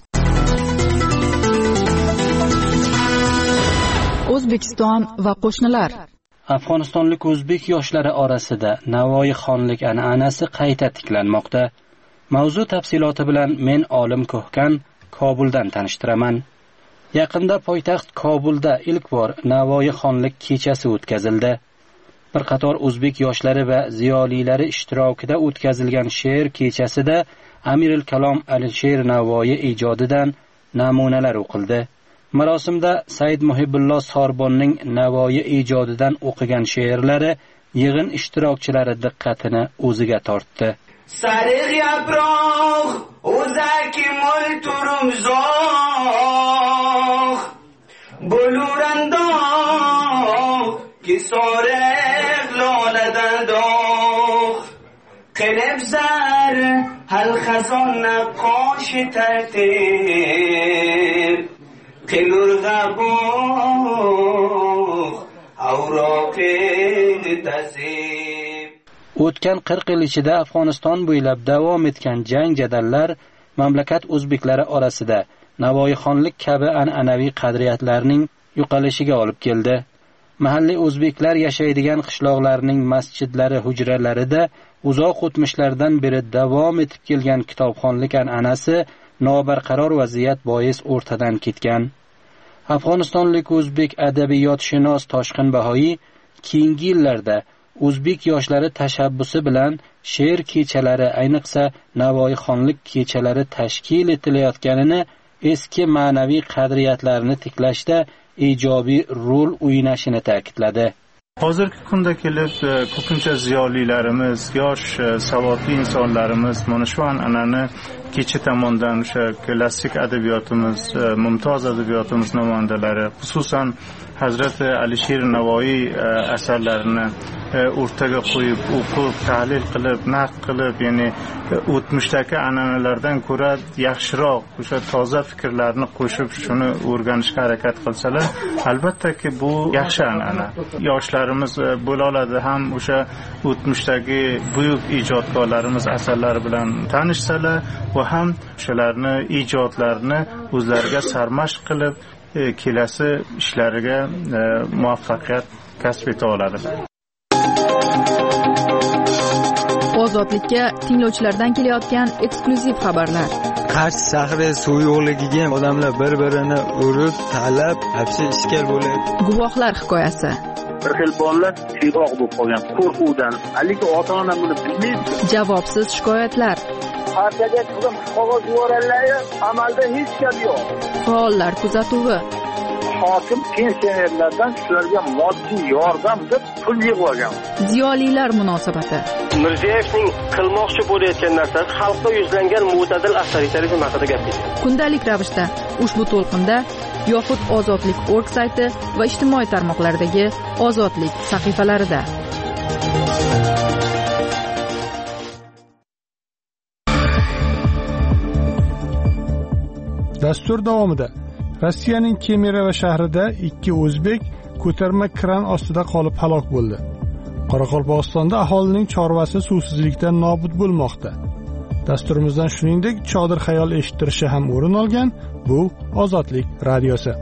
S3: O'zbekiston va qo'shnilar.
S13: Afg'onistonlik o'zbek yoshlari orasida Navoiy xonlik an'anasi qayta tiklanmoqda. Mavzu tafsiloti bilan men Olim Ko'hkan Kobuldan tanishtiraman. Yaqinda poytaxt Kobulda ilk bor Navoiy xonlik kechasi o'tkazildi. Bir qator o'zbek yoshlari va ziyolilari ishtirokida o'tkazilgan she'r kechasida Amirul Kalom Alisher Navoiy ijodidan namunalar o'qildi. Marosimda Said Muhibbulloh Sorbonning Navoiy ijodidan o'qigan she'rlari yig'in ishtirokchilari diqqatini o'ziga tortdi.
S14: Sariq yaproq, o'zaki mol turumzoq, bo'lurandoq, kisoriq loladan doq, qilib zar, hal xazon naqoshi tartib, qilur g'abuq, avroqin tazib.
S13: O'tgan 40 yil ichida Afg'oniston bo'ylab davom etgan jang jadallar mamlakat o'zbeklari orasida Navoiy xonlik kabi an'anaviy qadriyatlarning yo'qolishiga olib keldi. Mahalliy o'zbeklar yashaydigan qishloqlarning masjidlari, hujralarida uzoq o'tmishlardan beri davom etib kelgan kitobxonlik an'anasi nobarqaror vaziyat bois o'rtadan ketgan. Afg'onistonlik o'zbek adabiyotshunos Toshqin Bahoiy keyingi yillarda o'zbek yoshlari tashabbusi bilan she'r kechalari, ayniqsa Navoiy xonlik kechalari tashkil etilayotganini, eski ma'naviy qadriyatlarni tiklashda ijobiy rol o'ynashini ta'kidladi.
S15: Hozirgi kunda kelib ko'pincha ziyolilarimiz, yosh savodli insonlarimiz mana shu an'anani kecha tomondan o'sha klassik adabiyotimiz, mumtoz adabiyotimiz namoyandalari, xususan Hazrati Alisher Navoiy asarlarini o'rtaga qo'yib, o'qib, tahlil qilib, naqd qilib, ya'ni o'tmishdagi an'analardan ko'ra yaxshiroq o'sha toza fikrlarni qo'shib shuni o'rganishga harakat qilsalar, albattaki bu yaxshi an'ana. Yoshlarimiz bo'la oladi, ham o'sha o'tmishdagi buyuk ijodkorlarimiz asarlari bilan tanishsalar va ham o'shalarni ijodlarini o'zlariga sarmashq qilib kelasi ishlariga muvaffaqiyat kasb eta oladi.
S3: Ozodlikka tinglovchilardan kelayotgan eksklyuziv xabarlar.
S16: Qarsh shahri suv yo'qligiga odamlar bir-birini urib, talab, hapsi ishkal bo'lyapti.
S3: Guvohlar hikoyasi.
S2: Bir xil bolalar tiyroq bo'lib qolgan qo'rquvdan. Lekin ota-ona buni bilmaydi.
S3: Javobsiz shikoyatlar.
S2: Partiyaga turgan qog'oz yuborganlar, amalda hech gap yo'q.
S3: Faollar kuzatuvi.
S2: Hokim pensionerlardan shularga moddiy yordam deb pul yig'ib olgan.
S3: Ziyolilar munosabati.
S17: Mirziyoyevning qilmoqchi bo'layotgan narsasi xalqqa yuzlangan mo'tadil avtoritarizm haqida gapirdi.
S3: Kundalik ravishda ushbu to'lqinda yoxud ozodlik.org sayti va ijtimoiy tarmoqlardagi ozodlik sahifalarida.
S1: Dastur davomida Rossiyaning Kemerovo shahrida 2 o'zbek ko'tarma kran ostida qolib halok bo'ldi. Qoraqalpog'istonda aholining chorvasi suvsizlikdan nobud bo'lmoqda. Dasturimizdan shuningdek chodir xayol eshittirishi ham o'rin olgan. Bu Ozodlik radiosi.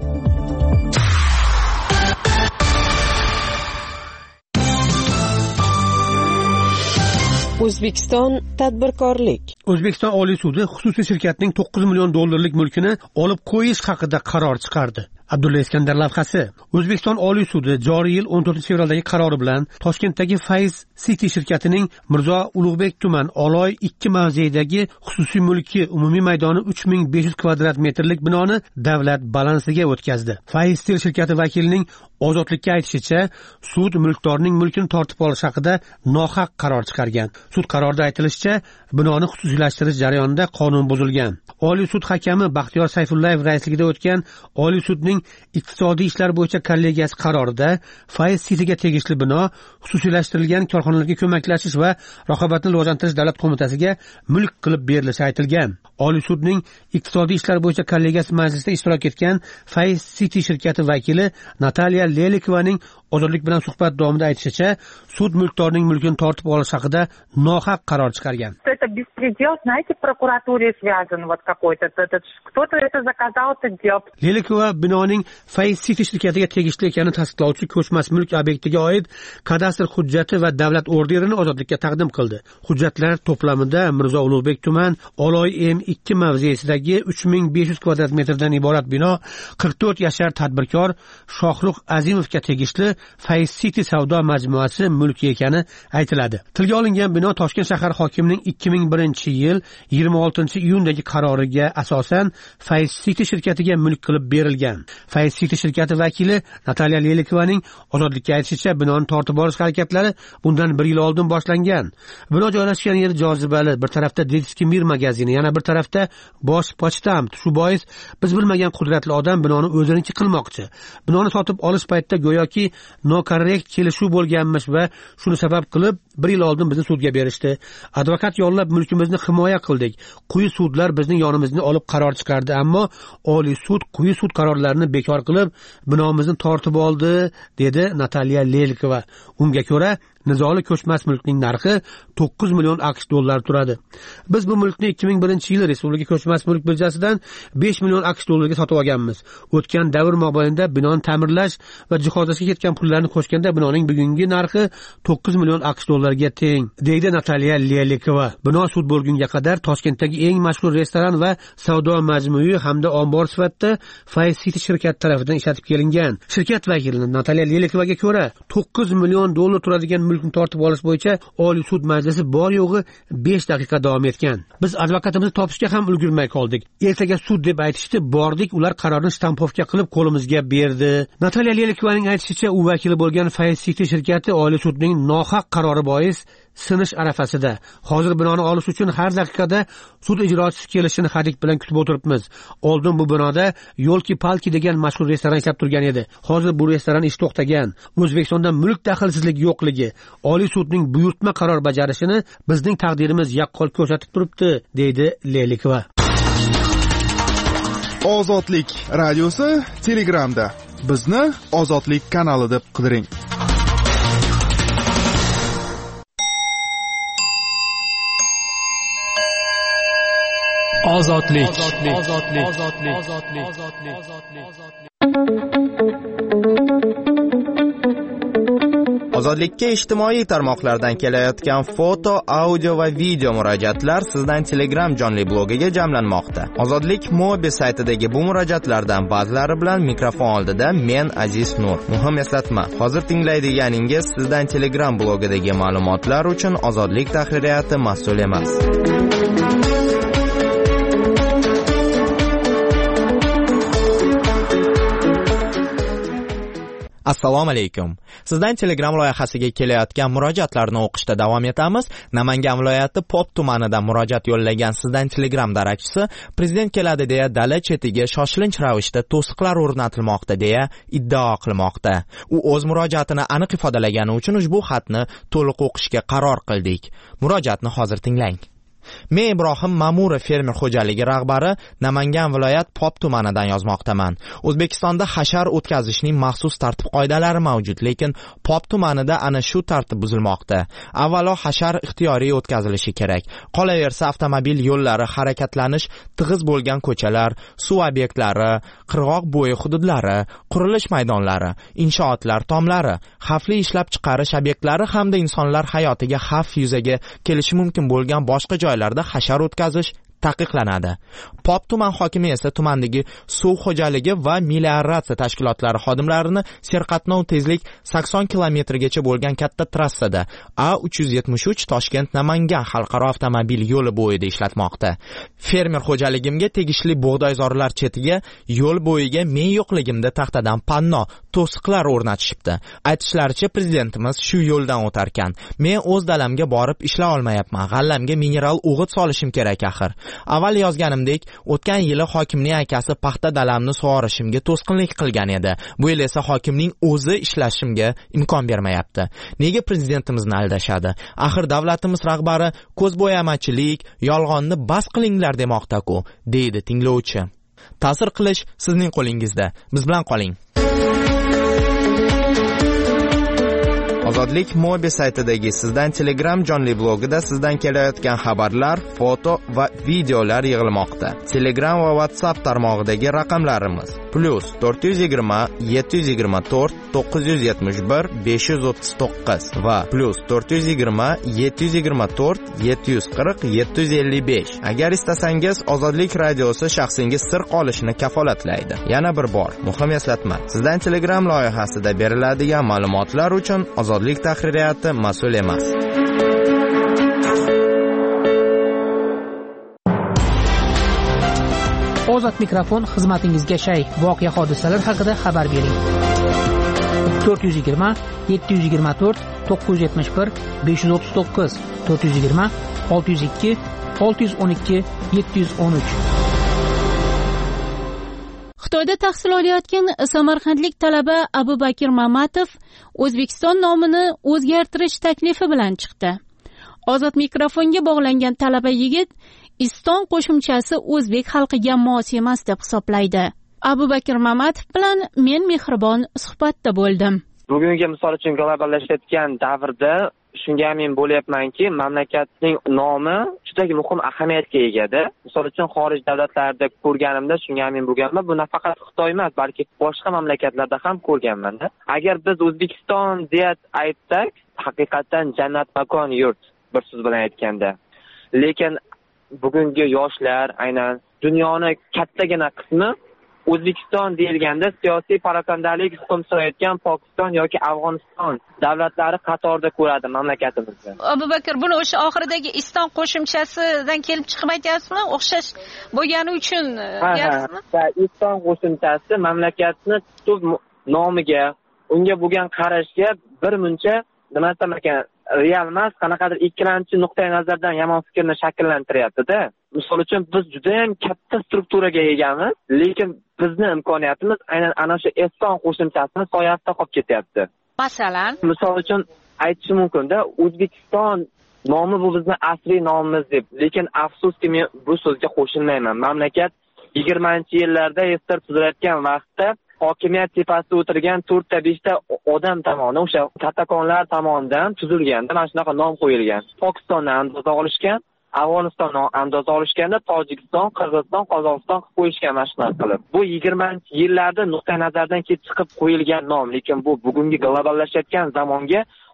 S18: O'zbekiston tadbirkorlik.
S19: O'zbekiston Oliy sudi xususiy shirkatning 9 million dollarlik mulkini olib qo'yish haqida qaror chiqardi. Abdulla Iskandar lavhasi. O'zbekiston Oliy sudi joriy yil 14 fevraldagi qarori bilan Toshkentdagi Faiz City shirkatining Mirzo Ulug'bek tuman Oloy 2 mavzeidagi xususiy mulki umumiy maydoni 3500 kvadrat metrlik binoni davlat balansiga o'tkazdi. Faiz City shirkati vakilining Ozodlikka aytishicha, sud mulkdorning mulkini tortib olish haqida nohaq qaror chiqargan. Sud qarorida aytilishicha, binoni xususiylashtirish jarayonida qonun buzilgan. Oliy sud hakami Baxtiyor Sayfullayev raisligida o'tgan Oliy sudning iqtisodiy ishlar bo'yicha kollegiyasi qarorida Faiz Cityga tegishli bino xususiylashtirilgan korxonalarga ko'maklashish va raqobatni rivojlantirish davlat qo'mitasiga mulk qilib berilishi aytilgan. Oliy sudning iqtisodiy ishlar bo'yicha kollegiyasi majlisida ishtirok etgan Faiz City shirkati vakili Nataliya Lelikovaning Ozodlik bilan suhbat davomida aytishicha, sud mulkdorning mulkini tortib olish haqida nohaq qaror chiqargan.
S20: Это беспредел, знаете, в прокуратуре связан вот какой-то. Кто-то это заказал, это делал.
S19: Lelikova binoning Faiz City shirkatiga tegishli ekanini tasdiqlovchi ko'chmas mulk obyektiga oid kadastr hujjati va davlat orderini Ozodlikka taqdim qildi. Hujjatlar to'plamida Mirzo Ulug'bek tuman Oloy M2 mavzesidagi 3500 kvadrat metrdan iborat bino 44 yashar tadbirkor Shohruh Azimovga tegishli Faiz City savdo majmuasi mulki ekani aytiladi. Tilga olingan bino Toshkent shahar hokimining 2001-yil 26-iyundagi qaroriga asosan Faiz City shirkatiga mulk qilib berilgan. Faiz City shirkati vakili Nataliya Lelikovaning Ozodlikka aytishicha, binoni tortib olish harakatlari bundan 1 yil oldin boshlangan. Bino joylashgan yer jozibali, bir tarafda Detskiy Mir magazini, yana bir tarafda Bosh pochtam. Shu bois biz bilmagan qudratli odam binoni o'ziniki qilmoqchi. Binoni sotib olish paytida go'yoki nokorrekt kelishuv bo'lganmish va shuni sabab qilib 1 yil oldin bizni sudga berishdi. Advokat yollab mulkimizni himoya qildik. Quyi sudlar bizning yonimizni olib qaror chiqardi, ammo Oliy sud quyi sud qarorlarini bekor qilib binomizni tortib oldi, dedi Nataliya Lelikova. Unga ko'ra, nizoli ko'chmas mulkning narxi 9 million AQSh dollari turadi. Biz bu mulkni 2001-yil Respublika ko'chmas mulk birjasidan 5 million AQSh dollariga sotib olganmiz. O'tgan davr mobaynida binoni ta'mirlash va jihozlashga ketgan pullarni qo'shganda binoning bugungi narxi 9 million AQSh dollariga teng, deydi Nataliya Lelikova. Bino sud bo'lgunga qadar Toshkentdagi eng mashhur restoran va savdo majmui hamda ombor sifatida Faiz City shirkati tomonidan ishlatib kelingan. Shirkat vakili Nataliya Lelikovaga ko'ra, 9 million dollar turadigan mulkni tortib olish bo'yicha Oliy sud majlisi bor yo'g'i 5 daqiqa davom etgan. Biz advokatimizni topishga ham ulgurmay qoldik. Ertaga sud deb aytishdi, bordik, ular qarorni shtampovka qilib qo'limizga berdi. Nataliya Lelikovaning aytishicha, u vakili bo'lgan Faiz City shirkati Oliy sudning nohaq qarori bois sinish arafasida. Hozir binoni olish uchun har daqiqada sud ijrochisi kelishini hadik bilan kutib o'tiribmiz. Oldin bu binoda Yo'lki Palki degan mashhur restoran ishlab turgan edi. Hozir bu restoran ish to'xtagan. O'zbekistonda mulk daxlsizligi yo'qligi, Oliy sudning buyurtma qaror bajarishini bizning taqdirimiz yaqqol ko'rsatib turibdi, deydi Lelikova.
S10: Ozodlik radiosi Telegramda. Bizni Ozodlik kanali deb qidiring.
S4: Ozodlik.
S21: Ozodlikka ijtimoiy tarmoqlardan kelayotgan foto, audio va video murojaatlar sizdan Telegram jonli blogiga jamlanmoqda. Ozodlik Mobi saytidagi bu murojaatlardan ba'zilari bilan mikrofon oldida men Aziz Nur. Muhim eslatma, hozir tinglaydiganingiz sizdan Telegram blogidagi ma'lumotlar uchun Ozodlik tahririyati mas'ul emas. Assalomu alaykum. Sizdan Telegram loyihasiga kelayotgan murojaatlarni o'qishda davom etamiz. Namangan viloyati Pop tumanidan murojaat yo'llagan sizdan Telegram darakchisi prezident keladi deya dala chetiga shoshilinch ravishda to'siqlar o'rnatilmoqda deya iddao qilmoqda. U o'z murojaatini aniq ifodalagani uchun ushbu xatni to'liq o'qishga qaror qildik. Murojaatni hozir tinglang. Men Ibrohim Mamurov fermer xo'jaligi rahbari Namangan viloyat Pop tumanidan yozmoqdaman. O'zbekistonda hashar o'tkazishning maxsus tartib-qoidalari mavjud, lekin Pop tumanida ana shu tartib buzilmoqda. Avvalo hashar ixtiyoriy o'tkazilishi kerak. Qolaversa avtomobil yo'llari, harakatlanish tig'iz bo'lgan ko'chalar, suv obyektlari, qirg'oq bo'yi hududlari, qurilish maydonlari, inshootlar tomlari, xavfli ishlab chiqarish obyektlari hamda insonlar hayotiga xavf yuzaga kelishi mumkin bo'lgan boshqa joylarda hashar o'tkazish taqiqlanadi. Pop tuman hokimi esa tumandagi suv xo'jaligi va melioratsiya tashkilotlari xodimlarini serqatnov tezlik 80 kilometrgacha bo'lgan katta trassada A373 Toshkent-Namangan xalqaro avtomobil yo'li bo'yida ishlatmoqda. Fermer xo'jaligimga tegishli bug'doyzorlar chetiga yo'l bo'yiga men yo'qligimda taxtadan panno, to'siqlar o'rnatishibdi. Aytishlaricha prezidentimiz shu yo'ldan o'tarkan. Men o'z dalamga borib ishlay olmayapman. G'allamga mineral o'g'it solishim kerak axir. Avval yozganimdek, o'tgan yili hokimning akasi paxta dalamni sug'orishimga to'sqinlik qilgan edi. Bu yil esa hokimning o'zi ishlashimga imkon bermayapti. Nega prezidentimizni aldashadi? Axir davlatimiz rahbari ko'zbo'yamachilik, yolg'onni bas qilinglar demoqda-ku, deydi tinglovchi. Ta'sir qilish sizning qo'lingizda. Biz bilan qoling. Ozodlik Mobi saytidagi sizdan Telegram jonli blogida sizdan kelayotgan xabarlar, foto va videolar yig'ilmoqda. Telegram va WhatsApp tarmog'idagi raqamlarimiz +420 724 971 539 va +420 724 740 755. Agar istasangiz Ozodlik radiosi shaxsingiz sir qolishini kafolatlaydi. Yana bir bor, muhim eslatma. Sizdan Telegram loyihasida beriladigan ma'lumotlar uchun Ozodlik tahririyati mas'ul emas.
S4: Ozod mikrofon xizmatingizga shay. Voqea hodisalar haqida xabar bering. 420 724 971 539 420 602 612 713.
S9: Xitoyda tahsil olayotgan samarqandlik talaba Abubakir Mamatov O'zbekiston nomini o'zgartirish taklifi bilan chiqdi. Ozod mikrofonga bog'langan talaba yigit Iston qo'shimchasi o'zbek xalqiga mos emas deb hisoblaydi. Abubakir Mamatov bilan men Mehribon suhbatda bo'ldim.
S22: Bugungi misol uchun globallashayotgan davrda shunga amin bo'lyapmanki, mamlakatning nomi juda muhim ahamiyatga egada. Misol uchun xorij davlatlarida ko'rganimda shunga amin bo'lganman. Bu nafaqat Xitoy emas, balki boshqa mamlakatlarda ham ko'rganman. Agar biz O'zbekiston deya aytsak, haqiqatan jannat makon yurt, bir so'z bilan aytganda. Lekin bugungi yoshlar aynan dunyoning kattagina qismi O'zbekiston deyilganda siyosiy parokandalik hukm surayotgan Pokiston yoki Afg'oniston davlatlari qatorida ko'radi mamlakatimizni.
S23: Abubakir, buni o'sha oxiridagi Iston qo'shimchasidan kelib chiqib aytyapsizmi? O'xshash bo'lgani uchun deyapsizmi?
S22: Iston qo'shimchasi mamlakatni tub nomiga, unga bo'lgan qarashga bir muncha nima desam ekan, real emas, qanaqadir ikkilamchi nuqtai nazardan yomon fikrni shakllantiryapti-da. Misol uchun biz juda ham katta strukturaga egamiz, lekin bizni imkoniyatimiz aynan ana shu Iston qo'shimchasini soyasida qolib ketyapti.
S23: Masalan,
S22: misol uchun aytishim mumkin-da, O'zbekiston nomi bu bizning asriy nomimiz deb, lekin afsuski men bu so'zga qo'shilmayman. Mamlakat 20-yillarda estir tuzilayotgan vaqtda hokimiyat tepasida o'tirgan 4-5 ta odam tomonidan, o'sha katakonlar tomonidan tuzilganda mana shunaqa nom qo'yilgan. Pokistondan andoza olishgan, Afg'onistondan andoza olishganda Tojikiston, Qirg'iziston, Qozog'iston qilib qo'yishgan mana shunaqa qilib. Bu 20-yillarda nuqtai nazardan kelib chiqib qo'yilgan nom, lekin bu bugungi globallashayotgan zamonga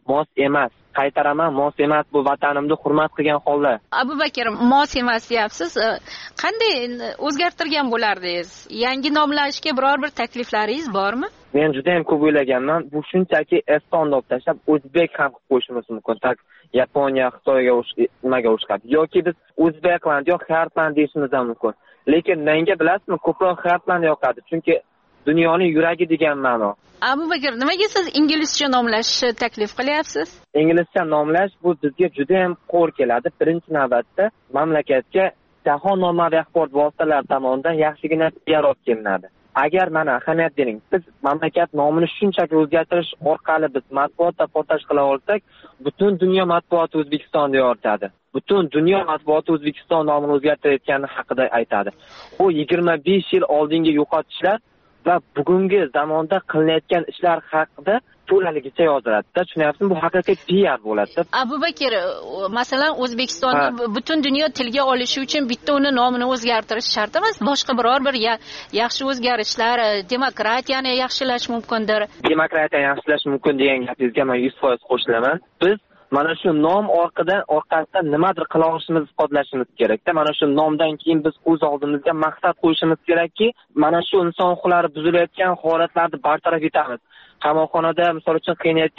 S22: mos emas. Qaytaraman, mos emas, bu vatanimni hurmat qilgan holda.
S23: Abu Bakr, mos emas deyapsiz. Qanday o'zgartirgan bo'lardingiz? Yangi nomlashga biror bir takliflaringiz bormi?
S22: Men juda ham ko'p o'ylaganman. Bu shunchaki Eston deb tashlab o'zbek ham qilib qo'yishimiz mumkin. Tak Yaponiya, Xitoyga nimaga o'xshab yoki biz O'zbekland yoki Xartland deyishimiz ham mumkin. Lekin menga bilasizmi, ko'proq Xartland yoqadi, chunki dunyoning yuragi degan ma'no.
S23: Abu Bakr, nimaga siz inglizcha nomlashni taklif qilyapsiz?
S22: Inglizcha nomlash bu bizga juda ham qo'l keladi. Birinchi navbatda mamlakatga jahon ommaviy axborot vositalari tomonidan yaxshigina PR olib kelinadi. Agar mana ahamiyat bering, biz mamlakat nomini shunchaki o'zgartirish orqali biz matbuotda portaj qila olsak, butun dunyo matbuoti O'zbekistonda yoritadi. Butun dunyo matbuoti O'zbekiston nomini o'zgartirayotgani haqida aytadi. Bu 25 yil oldingi yo'qotishlar va bugungi zamonda qilinayotgan ishlar haqida to'laligicha yoziladi-da. Tushunyapsizmi? Bu haqiqiy PR bo'ladi.
S23: Abu Bakr, masalan, O'zbekistonda butun dunyo tilga olishi uchun bitta uni nomini o'zgartirish shart emas. Boshqa biror bir yaxshi o'zgarishlar, demokratiyani yaxshilash mumkindir.
S22: Demokratiyani yaxshilash mumkin degan gapingizga men 100% qo'shilaman. Biz mana shu nom orqasidan nimadir qila olishimizni isbotlashimiz kerak-da. Mana shu nomdan keyin biz o'z oldimizga maqsad qo'yishimiz kerakki, mana shu inson huquqlari buzilayotgan holatlarni bartaraf etamiz. Qamoqxonada misol uchun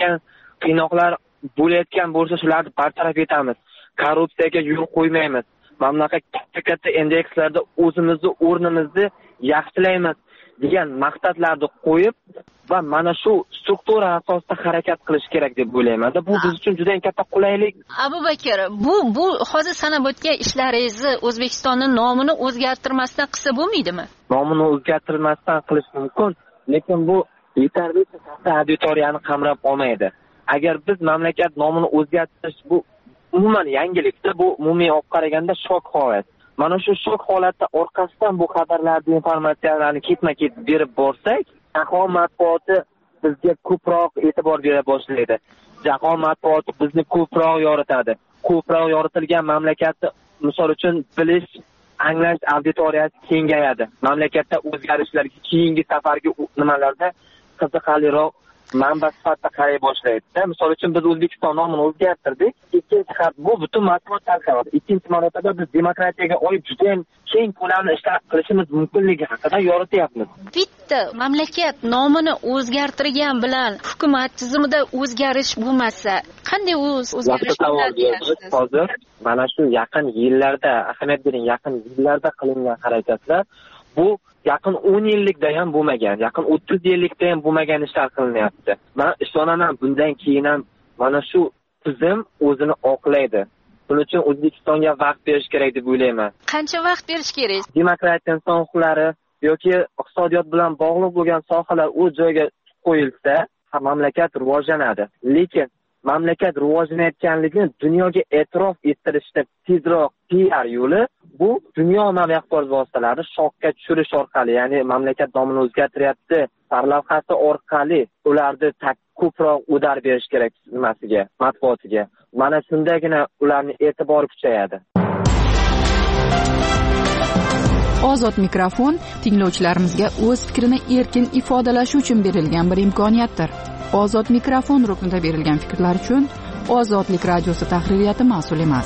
S22: qiynoqlar bo'layotgan bo'lsa, shularni bartaraf etamiz. Korrupsiyaga yo'l qo'ymaymiz. Mamlakat katta indekslarda o'zimizni o'rnimizni yaxshilaymiz degan maqsadlarni qo'yib va mana shu struktura asosida harakat qilish kerak deb o'ylayman. Bu biz uchun juda katta qulaylik.
S23: Abu Bakr, bu hozir sanab o'tgan ishlaringizni O'zbekistonning nomini o'zgartirmasdan qilsa bo'lmaydimi?
S22: Nomini o'zgartirmasdan qilish mumkin, lekin bu yetarlicha katta auditoriyani qamrab olmaydi. Agar biz mamlakat nomini o'zgartirish, bu umuman yangilikda, bu umumiy olib qaraganda shok holat. Mana shu shok holatda orqasidan bu xabarlarni, informatsiyalarni ketma-ket berib borsak, jahon matbuoti bizga ko'proq e'tibor bera boshlaydi. Jahon matbuoti bizni ko'proq yoritadi. Ko'proq yoritilgan mamlakatni, misol uchun, bilish, anglash auditoriyasi kengayadi. Mamlakatda o'zgarishlarga, keyingi safargi nimalarda qiziqarliroq manba sifatida qaray boshlaydi-da. Misol uchun biz O'zbekiston nomini o'zgartirdik. Ikkinchi xat bu butun matbuot tarqaladi. Ikkinchi marotaba biz demokratiyaga oid juda ham keng ko'lamli ishlar qilishimiz mumkinligi haqida yorityapmiz.
S23: Bitta mamlakat nomini o'zgartirgan bilan hukumat tizimida o'zgarish bo'lmasa, qanday o'zgarish bo'ladi?
S22: Hozir mana shu yaqin yillarda, ahamiyat bering, yaqin yillarda qilingan harakatlar bu yaqin 10 yillikda ham bo'lmagan, yaqin 30 yillikda ham bo'lmagan ishlar qilinyapti. Men ishonaman, bundan keyin ham mana shu tizim o'zini oqlaydi. Buning uchun O'zbekistonga vaqt berish kerak deb o'ylayman.
S23: Qancha vaqt berish kerak?
S22: Demokratiya, inson huquqlari yoki iqtisodiyot bilan bog'liq bo'lgan sohalar o'z joyiga qo'yilsa, mamlakat rivojlanadi. Lekin mamlakat rivojlanayotganligini dunyoga e'tirof ettirishda tezroq PR yo'li bu dunyo ommaviy axborot vositalari shokka tushirish orqali, ya'ni mamlakat nomini o'zgartiryapti sarlavhasi orqali ularni ko'proq o'dar berish kerak nimasiga, matbuotiga. Mana shundagina ularning e'tibori kuchayadi.
S3: Ozod mikrofon tinglovchilarimizga o'z fikrini erkin ifodalashi uchun berilgan bir imkoniyatdir. Ozod mikrofon ruknida berilgan fikrlar uchun Ozodlik radiosi tahririyati mas'ul emas.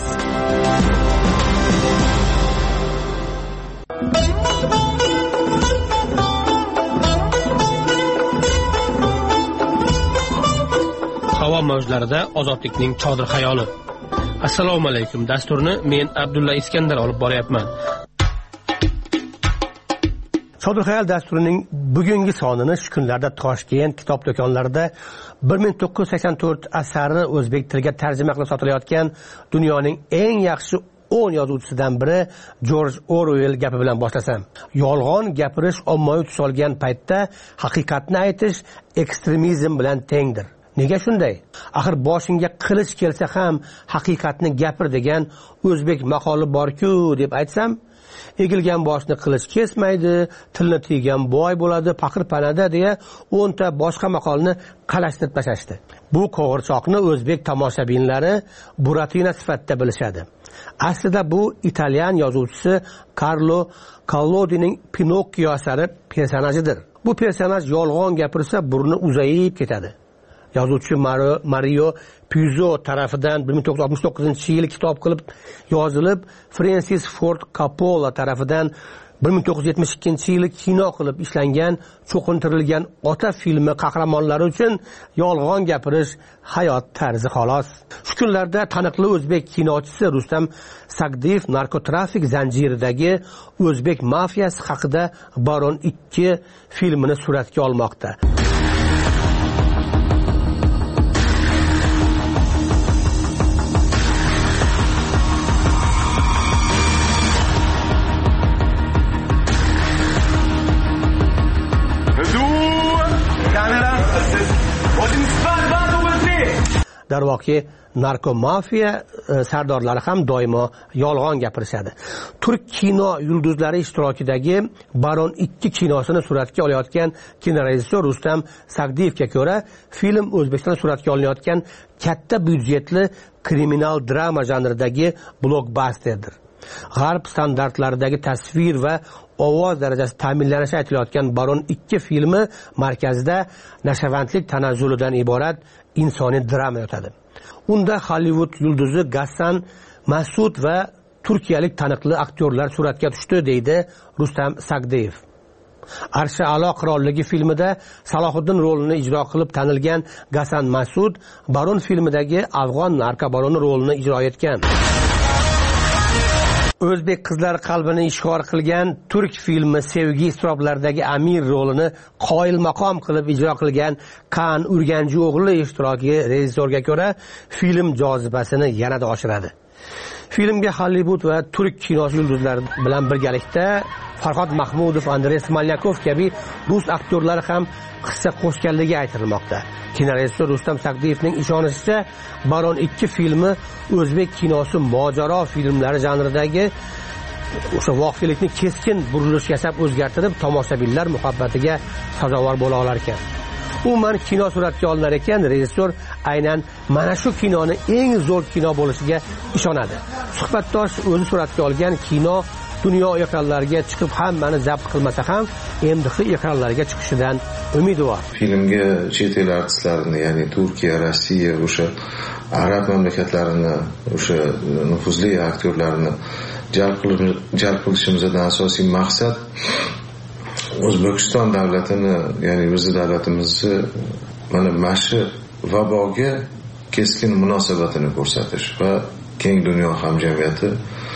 S19: Havo mavjlarida ozodlikning chodir xayoli. Assalomu alaykum. Dasturni men Abdulla Iskandar olib boryapman. Chodir xayol dasturining bugungi sonini shu kunlarda Toshkent kitob do'konlarida 1984 asari o'zbek tiliga tarjima qilib sotilayotgan dunyoning eng yaxshi 10 yozuvchisidan biri George Orwell gapi bilan boshlasam. Yolg'on gapirish ommaviy tus olgan paytda haqiqatni aytish ekstremizm bilan tengdir. Nega shunday? Axir boshingga qilich kelsa ham haqiqatni gapir degan o'zbek maqoli bor-ku deb aytsam, egilgan boshni qilich kesmaydi, tilni tiygan boy bo'ladi, faqir panada deya 10 ta boshqa maqolni qalashtirib tashlashdi. Bu qo'g'irchoqni o'zbek tomoshabinlari Buratina sifatida bilishadi. Aslida bu italyan yozuvchisi Carlo Collodining Pinokio asari personajidir. Bu personaj yolg'on gapirsa burni uzayib ketadi.
S6: yozuvchi Mario Puzo tarafidan 1969-yili kitob qilib yozilib, Francis Ford Coppola tarafidan 1972-yili kino qilib ishlangan cho'qintirilgan ota filmi qahramonlari uchun yolg'on gapirish hayot tarzi xolos. Shu kunlarda taniqli o'zbek kinochisi Rustam Sagdiyev narkotrafik zanjiridagi o'zbek mafiyasi haqida Baron 2 filmini suratga olmoqda. Darvoqe narkomafiya sardorlari ham doimo yolg'on gapirishadi. Turk kino yulduzlari ishtirokidagi Baron 2 kinosini suratga olayotgan kinorejissor Rustam Sagdiyevga ko'ra, film O'zbekistonda suratga olinayotgan katta byudjetli kriminal drama janridagi blokbasterdir. G'arb standartlaridagi tasvir va ovoz darajasi ta'minlanishi aytilayotgan Baron 2 filmi markazida nashavandlik tanazzulidan iborat insoniy drama yotadi. Unda Hollywood yulduzi Gassan Mas'ud va turkiyalik taniqli aktyorlar suratga tushdi, deydi Rustam Sagdiyev. Arshi a'lo qirolligi filmida Salohiddin rolini ijro qilib tanilgan Gassan Mas'ud Baron filmidagi afg'on narkobaroni rolini ijro etgan. O'zbek qizlari qalbini ishg'or qilgan turk filmi Sevgi iztiroblaridagi Amir rolini qoyil maqom qilib ijro qilgan Kan Urganchi o'g'li ishtiroki rejissyorga ko'ra film jozibasini yanada oshiradi. Filmga Hollywood va turk kinosi yulduzlari bilan birgalikda Farhod Mahmudov, Andrey Smalnyakov kabi rus aktyorlari ham hissa qo'shganligi aytilmoqda. Kinorejissor Rustam Sagdiyevning ishonishicha, Baron 2 filmi o'zbek kinosi mojaro filmlari janridagi o'sha voqelikni keskin burilish yasab o'zgartirib, tomoshabinlar muhabbatiga sazovor bo'la olar ekan. Umuman kino suratga olinar ekan, rejissor aynan mana shu kinoni eng zo'r kino bo'lishiga ishonadi. Suhbatdosh o'zi suratga olgan kino dunyo ekranlariga chiqib hammani zabt qilmasa ham MDH ekranlariga chiqishidan umidvor.
S7: Filmga chet el artistlarini, ya'ni Turkiya, Rossiya, o'sha arab mamlakatlarini, o'sha nufuzli aktyorlarni jalb qilishimizdan asosiy maqsad O'zbekiston davlatini, ya'ni bizning davlatimizni mana shu vaboga keskin munosabatini ko'rsatish va keng dunyo hamjamiyati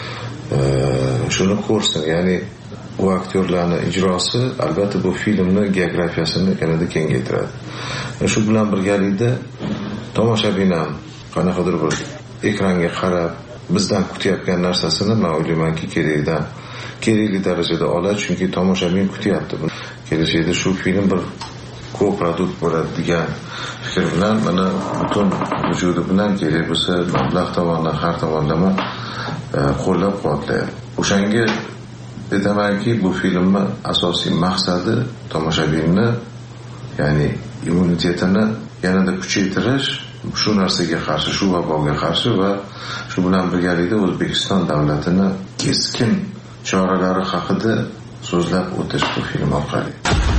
S7: shuni ko'rsin. Ya'ni u aktyorlarni ijrosi albatta bu filmni geografiyasini yanada kengaytiradi. Shu bilan birgalikda tomoshabin ham qanaqadir bir ekranga qarab bizdan kutayotgan narsasini men o'ylaymanki kerakli darajada oladi, chunki tomoshabin kutyapti. Kelishida shu film bir ko'produkt bo'ladi degan fikr bilan mana butun vujudi bilan kerak bo'lsa mablag' tomonidan har tomonlama qo'llab-quvvatlaydi. O'shanga aytamanki, bu filmning asosiy maqsadi tomoshabinni, ya'ni immunitetini yanada kuchaytirish, shu narsaga qarshi, shu vaboga qarshi va shu bilan birgalikda O'zbekiston davlatini keskin choralari haqida so'zlab o'tish bu film orqali.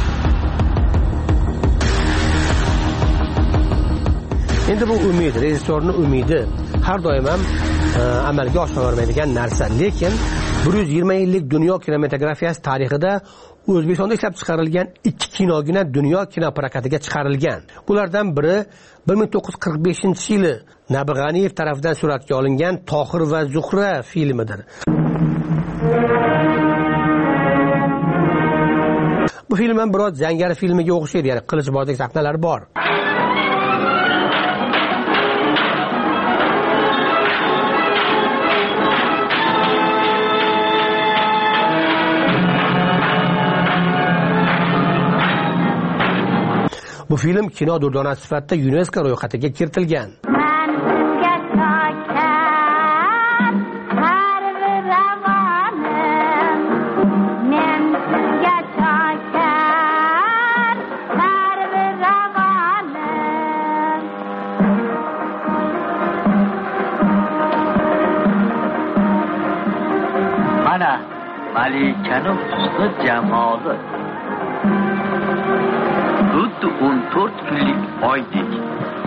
S6: Endi bu umid, rejissorning umidi har doim ham amalga oshavermaydigan narsa, lekin 120 yillik dunyo kinematografiyasi tarixida O'zbekistonda ishlab chiqarilgan 2 kinogina dunyo kinoprokatiga chiqarilgan. Ulardan biri 1945-yili Nabi G'aniyev tomonidan suratga olingan Tohir va Zuhra filmidir. Bu film ham biroz jangari filmiga o'xshaydi, ya'ni qilichbozlik sahnalari bor. Bu film kino durdonasi sifatida UNESCO ro'yxatiga kiritilgan.
S8: Mana Malikani husni jamoli. Xuddi 14 kunlik oydek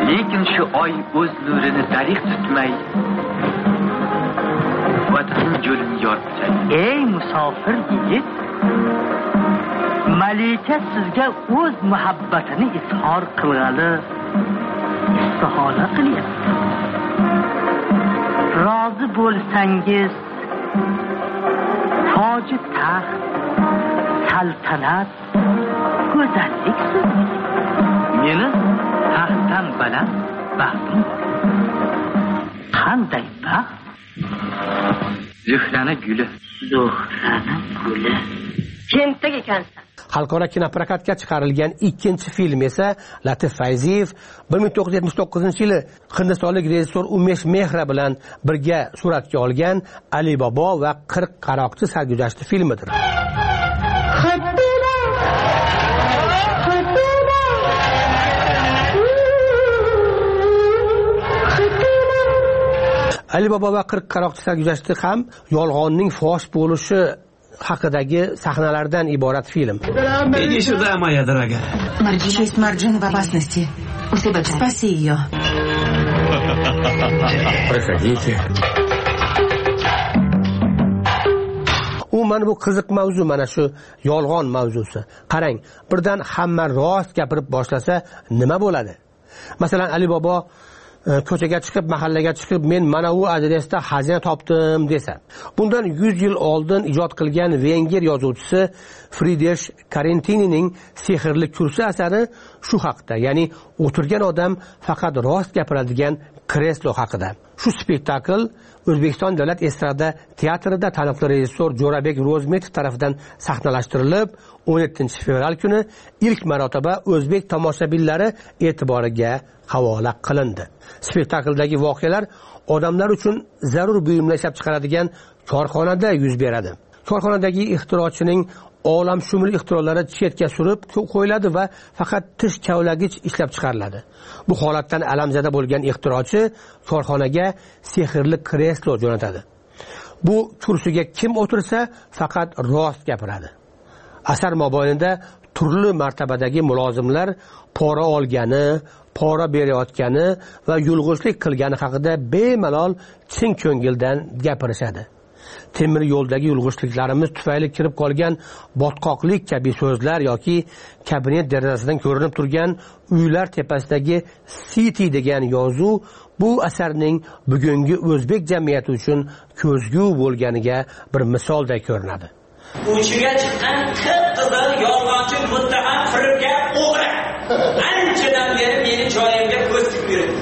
S8: lekin shu oy o'z nurini dariq tutmay vatanning yo'lini yoritdi. Ey musofir yigit, malika sizga o'z muhabbatini izhor qilg'ali istihola qilyapti. Rozi bo'lsangiz toji taxt, saltanat, go'zallik so'rang. Meni taxtdan baland baxtim bor. Qanday baxt? Zuhrani guli. Zuhrani guli.
S6: Tentak ekansan. Xalqaro kinoprokatga chiqarilgan ikkinchi film esa Latif Fayziyev 1979-yili hindistonlik rejissyor Umesh Mehra bilan birga suratga olgan Ali Bobo va 40 qaroqchi sarguzashti filmidir. Ali Bobo va 40 qaroqchi sarguzashti ham yolg'onning fosh bo'lishi haqidagi sahnalardan iborat film.
S5: Иди сюда, моя дорогая.
S11: Честь Марджины в опасности. Спаси ее.
S5: Проходите.
S6: Umuman bu qiziq mavzu mana shu yolg'on mavzusi. Qarang, birdan hamma rost gapirib boshlasa nima bo'ladi? Masalan, Ali Bobo ko'chaga chiqib, mahallaga chiqib, men mana u adresda xazina topdim desa. Bundan 100 yil oldin ijod qilgan Venger yozuvchisi Friedrich Karentinining Sehrli kursi asari shu haqda, ya'ni o'tirgan odam faqat rost gapiradigan kreslo haqida. Shu spektakl O'zbekiston Davlat estrada teatrida taniqli rejissyor Jo'rabek Ro'zmetov tomonidan sahnalashtirilib, 17-fevral kuni ilk marotaba o'zbek tomoshabinlari e'tiboriga havola qilindi. Spektakldagi voqealar odamlar uchun zarur buyumlar ishlab chiqaradigan korxonada yuz beradi. Korxonadagi ixtirochining olamshumul ixtirolari chetga surib qo'yiladi va faqat tish kavlagich ishlab chiqariladi. Bu holatdan alamzada bo'lgan ixtirochi korxonaga sehrli kreslo jo'natadi. Bu kursiga kim o'tirsa faqat rost gapiradi. Asar mobaynida turli martabadagi mulozimlar pora olgani, pora berayotgani va yulg'ishlik qilgani haqida bemalol chin ko'ngildan gapirishadi. Temir yo'ldagi yulg'ishliklarimiz tufayli kirib qolgan botqoqlik kabi so'zlar yoki kabinet derazasidan ko'rinib turgan uylar tepasidagi City degan yozuv bu asarning bugungi o'zbek jamiyati uchun ko'zgu bo'lganiga bir misolday ko'rinadi.
S14: Uchiga chiqqan qip-qizil yolg'onchi muttaham firibgar o'g'ri. Anchadan beri meni joyimga ko'z tikib yuribdi.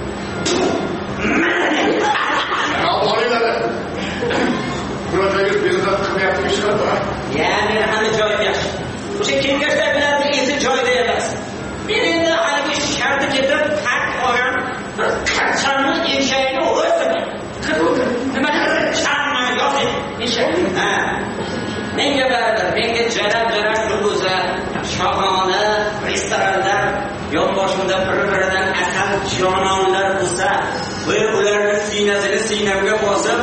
S12: Buradagi bezak qilmayapti ishlar.
S14: Ya'ni hamma joyi yaxshi. O'sha kengashlar bilan esi joyida emas. Men endi haligi shartga keltirib tak olgan qachonni eshagini o'rtaman. Nima charma yo'q eshak. Ha. Menga baribir, menga jarab-jarab lubuza, shohona restoranlar yonboshimda bir-biridan asal jononlar bo'lsa, va ularning siynasini siynamga bosib,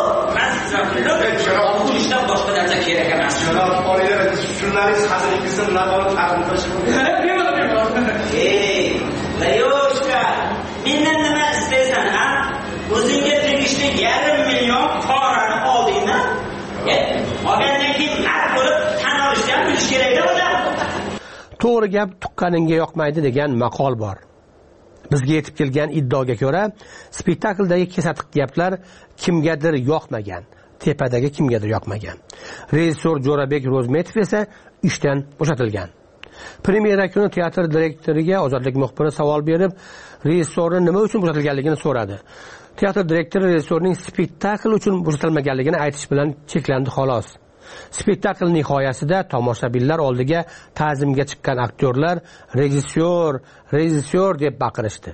S14: bu ishdan boshqa narsa kerak emas.
S12: Janob olilar, shunlaringiz hazilingizni nazorat taqdim qilish.
S14: Ey, Layoshka, mendan nima istaysan, ha? O'zingga tegishli 500 million porani oldingmi? Olgandan keyin naq bo'lib tan olishni ham bilish kerak-da odam.
S6: To'g'ri gap tuqqaningga yoqmaydi degan maqol bor. Bizga yetib kelgan iddaoga ko'ra, spektakldagi kesatiq gaplar kimgadir yoqmagan, tepadagi kimgadir yoqmagan. Rejissyor Jo'rabek Ro'zmetov esa ishdan bo'shatilgan. Premyera kuni teatr direktoriga Ozodlik muxbiri savol berib, rejissyorning nima uchun bo'shatilganligini so'radi. Teatr direktori rejissyorning spektakl uchun bo'shatilmaganligini aytish bilan cheklandi xolos. Spektakl nihoyasida tomoshabinlar oldiga ta'zimga chiqqan aktyorlar rejissyor deb baqirishdi.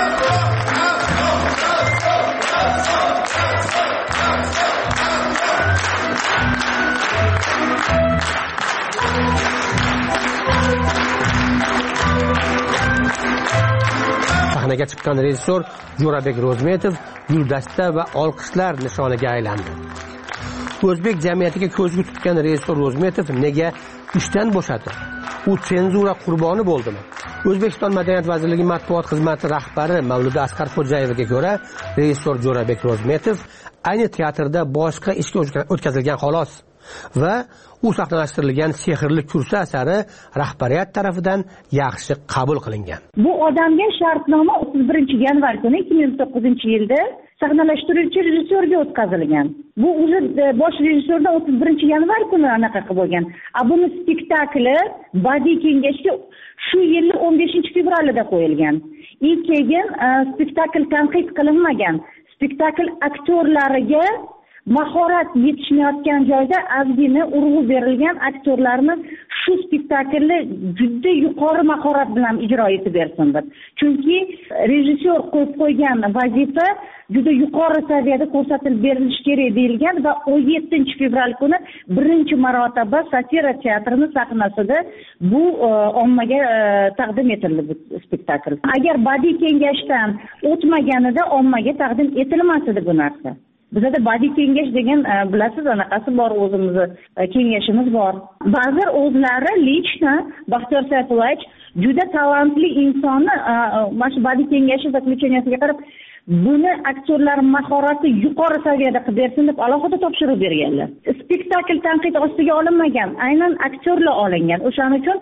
S6: Sahnaga chiqqan rejissyor Jo'rabek Ro'zmetov guldasta va olqishlar nishoniga aylandi. O'zbek jamiyatiga ko'zgu tutgan rejissyor Ro'zmetov nega ishdan bo'shadi? U senzura qurboni bo'ldimi? O'zbekiston Madaniyat vazirligi matbuot xizmati rahbari Mavluda Asqar Xo'jayevga ko'ra, rejissor Jo'rabek Ro'zmetov ayni teatrda boshqa ishga o'tkazilgan xolos va u sahnalashtirilgan Sehrli kursi asari rahbariyat tarafidan yaxshi qabul qilingan.
S13: Bu odamga shartnoma 31-yanvar kuni 2009-yilda sahnalashtiruvchi rejissyorga o'tkazilgan. Bu o'zi bosh rejissyordan 31-yanvar kuni anaqa qilib bo'lgan. Buni spektakli badiiy kengashga shu yil 15-fevralda qo'yilgan. Keyin spektakl tanqid qilinmagan. Spektakl aktyorlariga mahorat yetishmayotgan joyda ozgina urg'u berilgan, aktyorlarni shu spektaklni juda yuqori mahorat bilan ijro etib bersin deb. Chunki rejissyor qo'yib qo'ygan vazifa juda yuqori saviyada ko'rsatilib berilishi kerak deyilgan va 17-fevral kuni birinchi marotaba Satira teatrini sahnasida bu ommaga taqdim etildi bu spektakl. Agar badiiy kengashdan o'tmaganida ommaga taqdim etilmas edi bu narsa. Bizda badiiy kengash degan bilasiz, anaqasi bor, o'zimizni kengashimiz bor. Vazir o'zlari lichna Baxtiyor Sayfullayev juda talantli insonni mana shu badiiy kengashi zaklученияsiga qarab buni aktyorlar mahorati yuqori saviyada qilib bersin deb alohida topshiriq berganlar. Spektakl tanqid ostiga olinmagan, aynan aktyorlar olingan. O'shaning uchun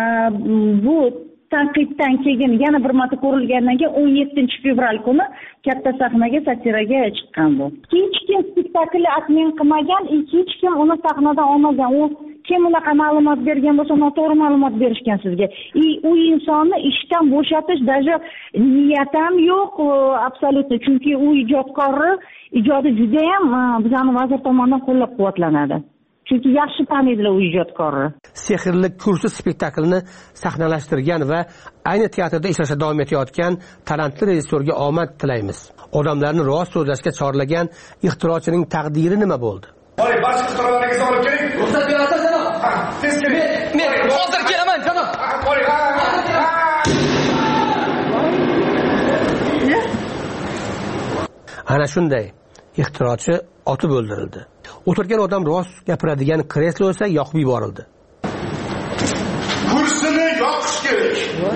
S13: bu tanqiddan keyin yana bir marta ko'rilgandan keyin 17-fevral kuni katta sahnaga Satiraga chiqqan bu. Hech kim spektaklni atmen qilmagan, hech kim uni sahnadan olmagan. U kim unaqa ma'lumot bergan bo'lsa, noto'g'ri ma'lumot berishgan sizga. U insonni ishdan bo'shatish даже niyat ham yo'q, absolyutно. Chunki u ijodkorni ijodi juda ham bizning vazir tomonidan qo'llab-quvvatlanadi. Chunki yaxshi taniydilar u ijodkorni.
S6: Sehrli kursi spektaklini sahnalashtirgan va ayni teatrda ishlashda davom etayotgan talantli rejissyorga omad tilaymiz. Odamlarni rost so'zlashga chorlagan ixtirochining taqdiri nima bo'ldi?
S12: Voy, barcha ixtirolarningizni olib keling.
S14: Ruxsat berasiz, janob?
S12: Tez keling.
S14: Men hozir kelaman, janob.
S12: Voy,
S6: ana shunday ixtirochi otib o'ldirildi. O'tirgan odam rost gapiradigan kreslo esa yoqib yuborildi.
S12: Kursini yoqish kerak.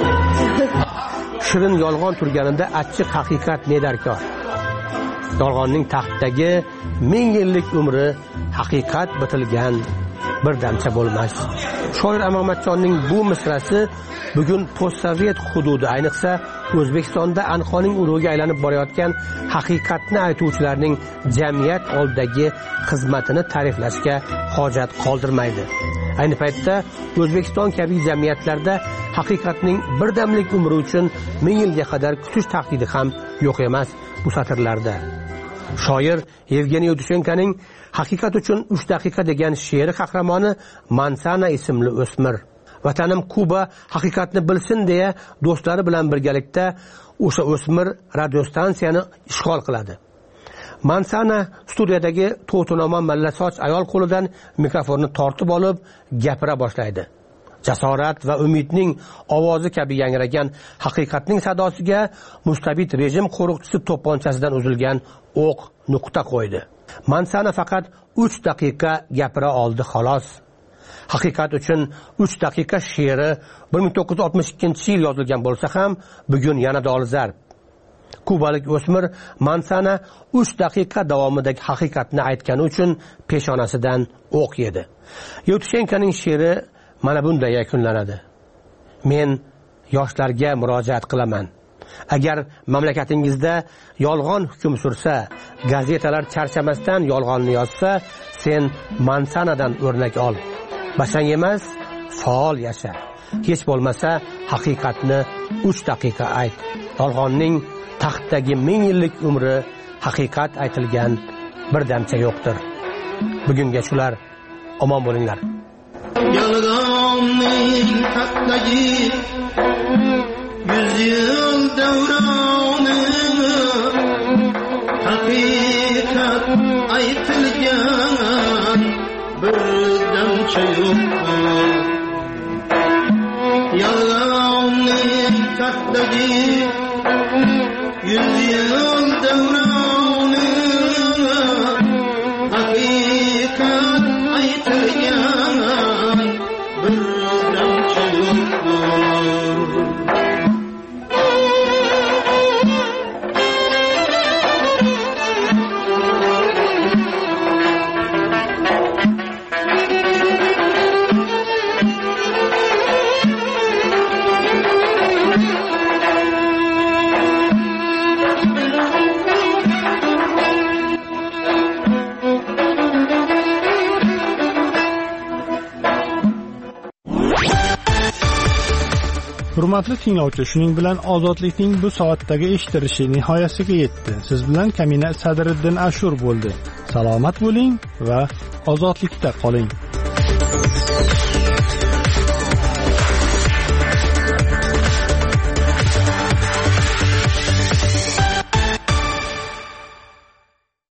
S6: Shirin yolg'on turganida achchiq haqiqat nedarkor. Yolg'onning taxtdagi 1000 yillik umri haqiqat bitilgan bir damcha bo'lmas. Shoir Amirmatjonning bu misrasi bugun postsovet hududi, ayniqsa O'zbekistonda anqoning urug'iga aylanib borayotgan haqiqatni aytuvchilarning jamiyat oldidagi xizmatini ta'riflashga hojat qoldirmaydi. Ayni paytda O'zbekiston kabi jamiyatlarda haqiqatning birdamlik umri uchun 1000 yilga qadar kutish tahdidi ham yo'q emas bu satrlarda. Shoir Yevgeniy Yevtushenkoning Haqiqat uchun 3 daqiqa degan she'ri qahramoni Mansana ismli o'smir. Vatanim Kuba haqiqatni bilsin deya do'stlari bilan birgalikda o'sha o'smir radiostansiyani ishg'ol qiladi. Mansana studiyadagi to'tinoma mallasoch ayol qo'lidan mikrofonni tortib olib gapira boshlaydi. Jasorat va umidning ovozi kabi yangragan haqiqatning sadosiga mustabid rejim qo'riqchisi to'pponchasidan uzilgan o'q nuqta qo'ydi. Mansana faqat 3 daqiqa gapira oldi xolos. Haqiqat uchun 3 daqiqa she'ri 1962-yil yozilgan bo'lsa ham bugun yana dolzarb. Kubalik o'smir Mansana 3 daqiqa davomidagi haqiqatni aytgani uchun peshonasidan o'q yedi. Yevtushenkoning she'ri mana bunday yakunlanadi. Men yoshlarga murojaat qilaman. Agar mamlakatingizda yolg'on hukm sursa, gazetalar charchamasdan yolg'onni yozsa, sen Mansanadan o'rnak ol. Bashang emas, faol yasha. Hech bo'lmasa haqiqatni 3 daqiqa ayt. Yolg'onning taxtdagi 1000 yillik umri haqiqat aytilgan bir damcha yo'qdir. Bugunga shular. Omon bo'linglar.
S15: Yolg'onning taxtdagi 100 yil davroni haqiqat aytilgan bir damcha yo'qdir. Yolg'onning taxtdagi 100 yil davroni haqiqat aytilgan bir damcha yo'qdir.
S1: Hurmatli tinglovchi, shuning bilan ozodlikning bu soatdagi eshitilishi nihoyasiga yetdi. Siz bilan Kamina Sadriddin Ashur bo'ldi. Salomat bo'ling va ozodlikda qoling.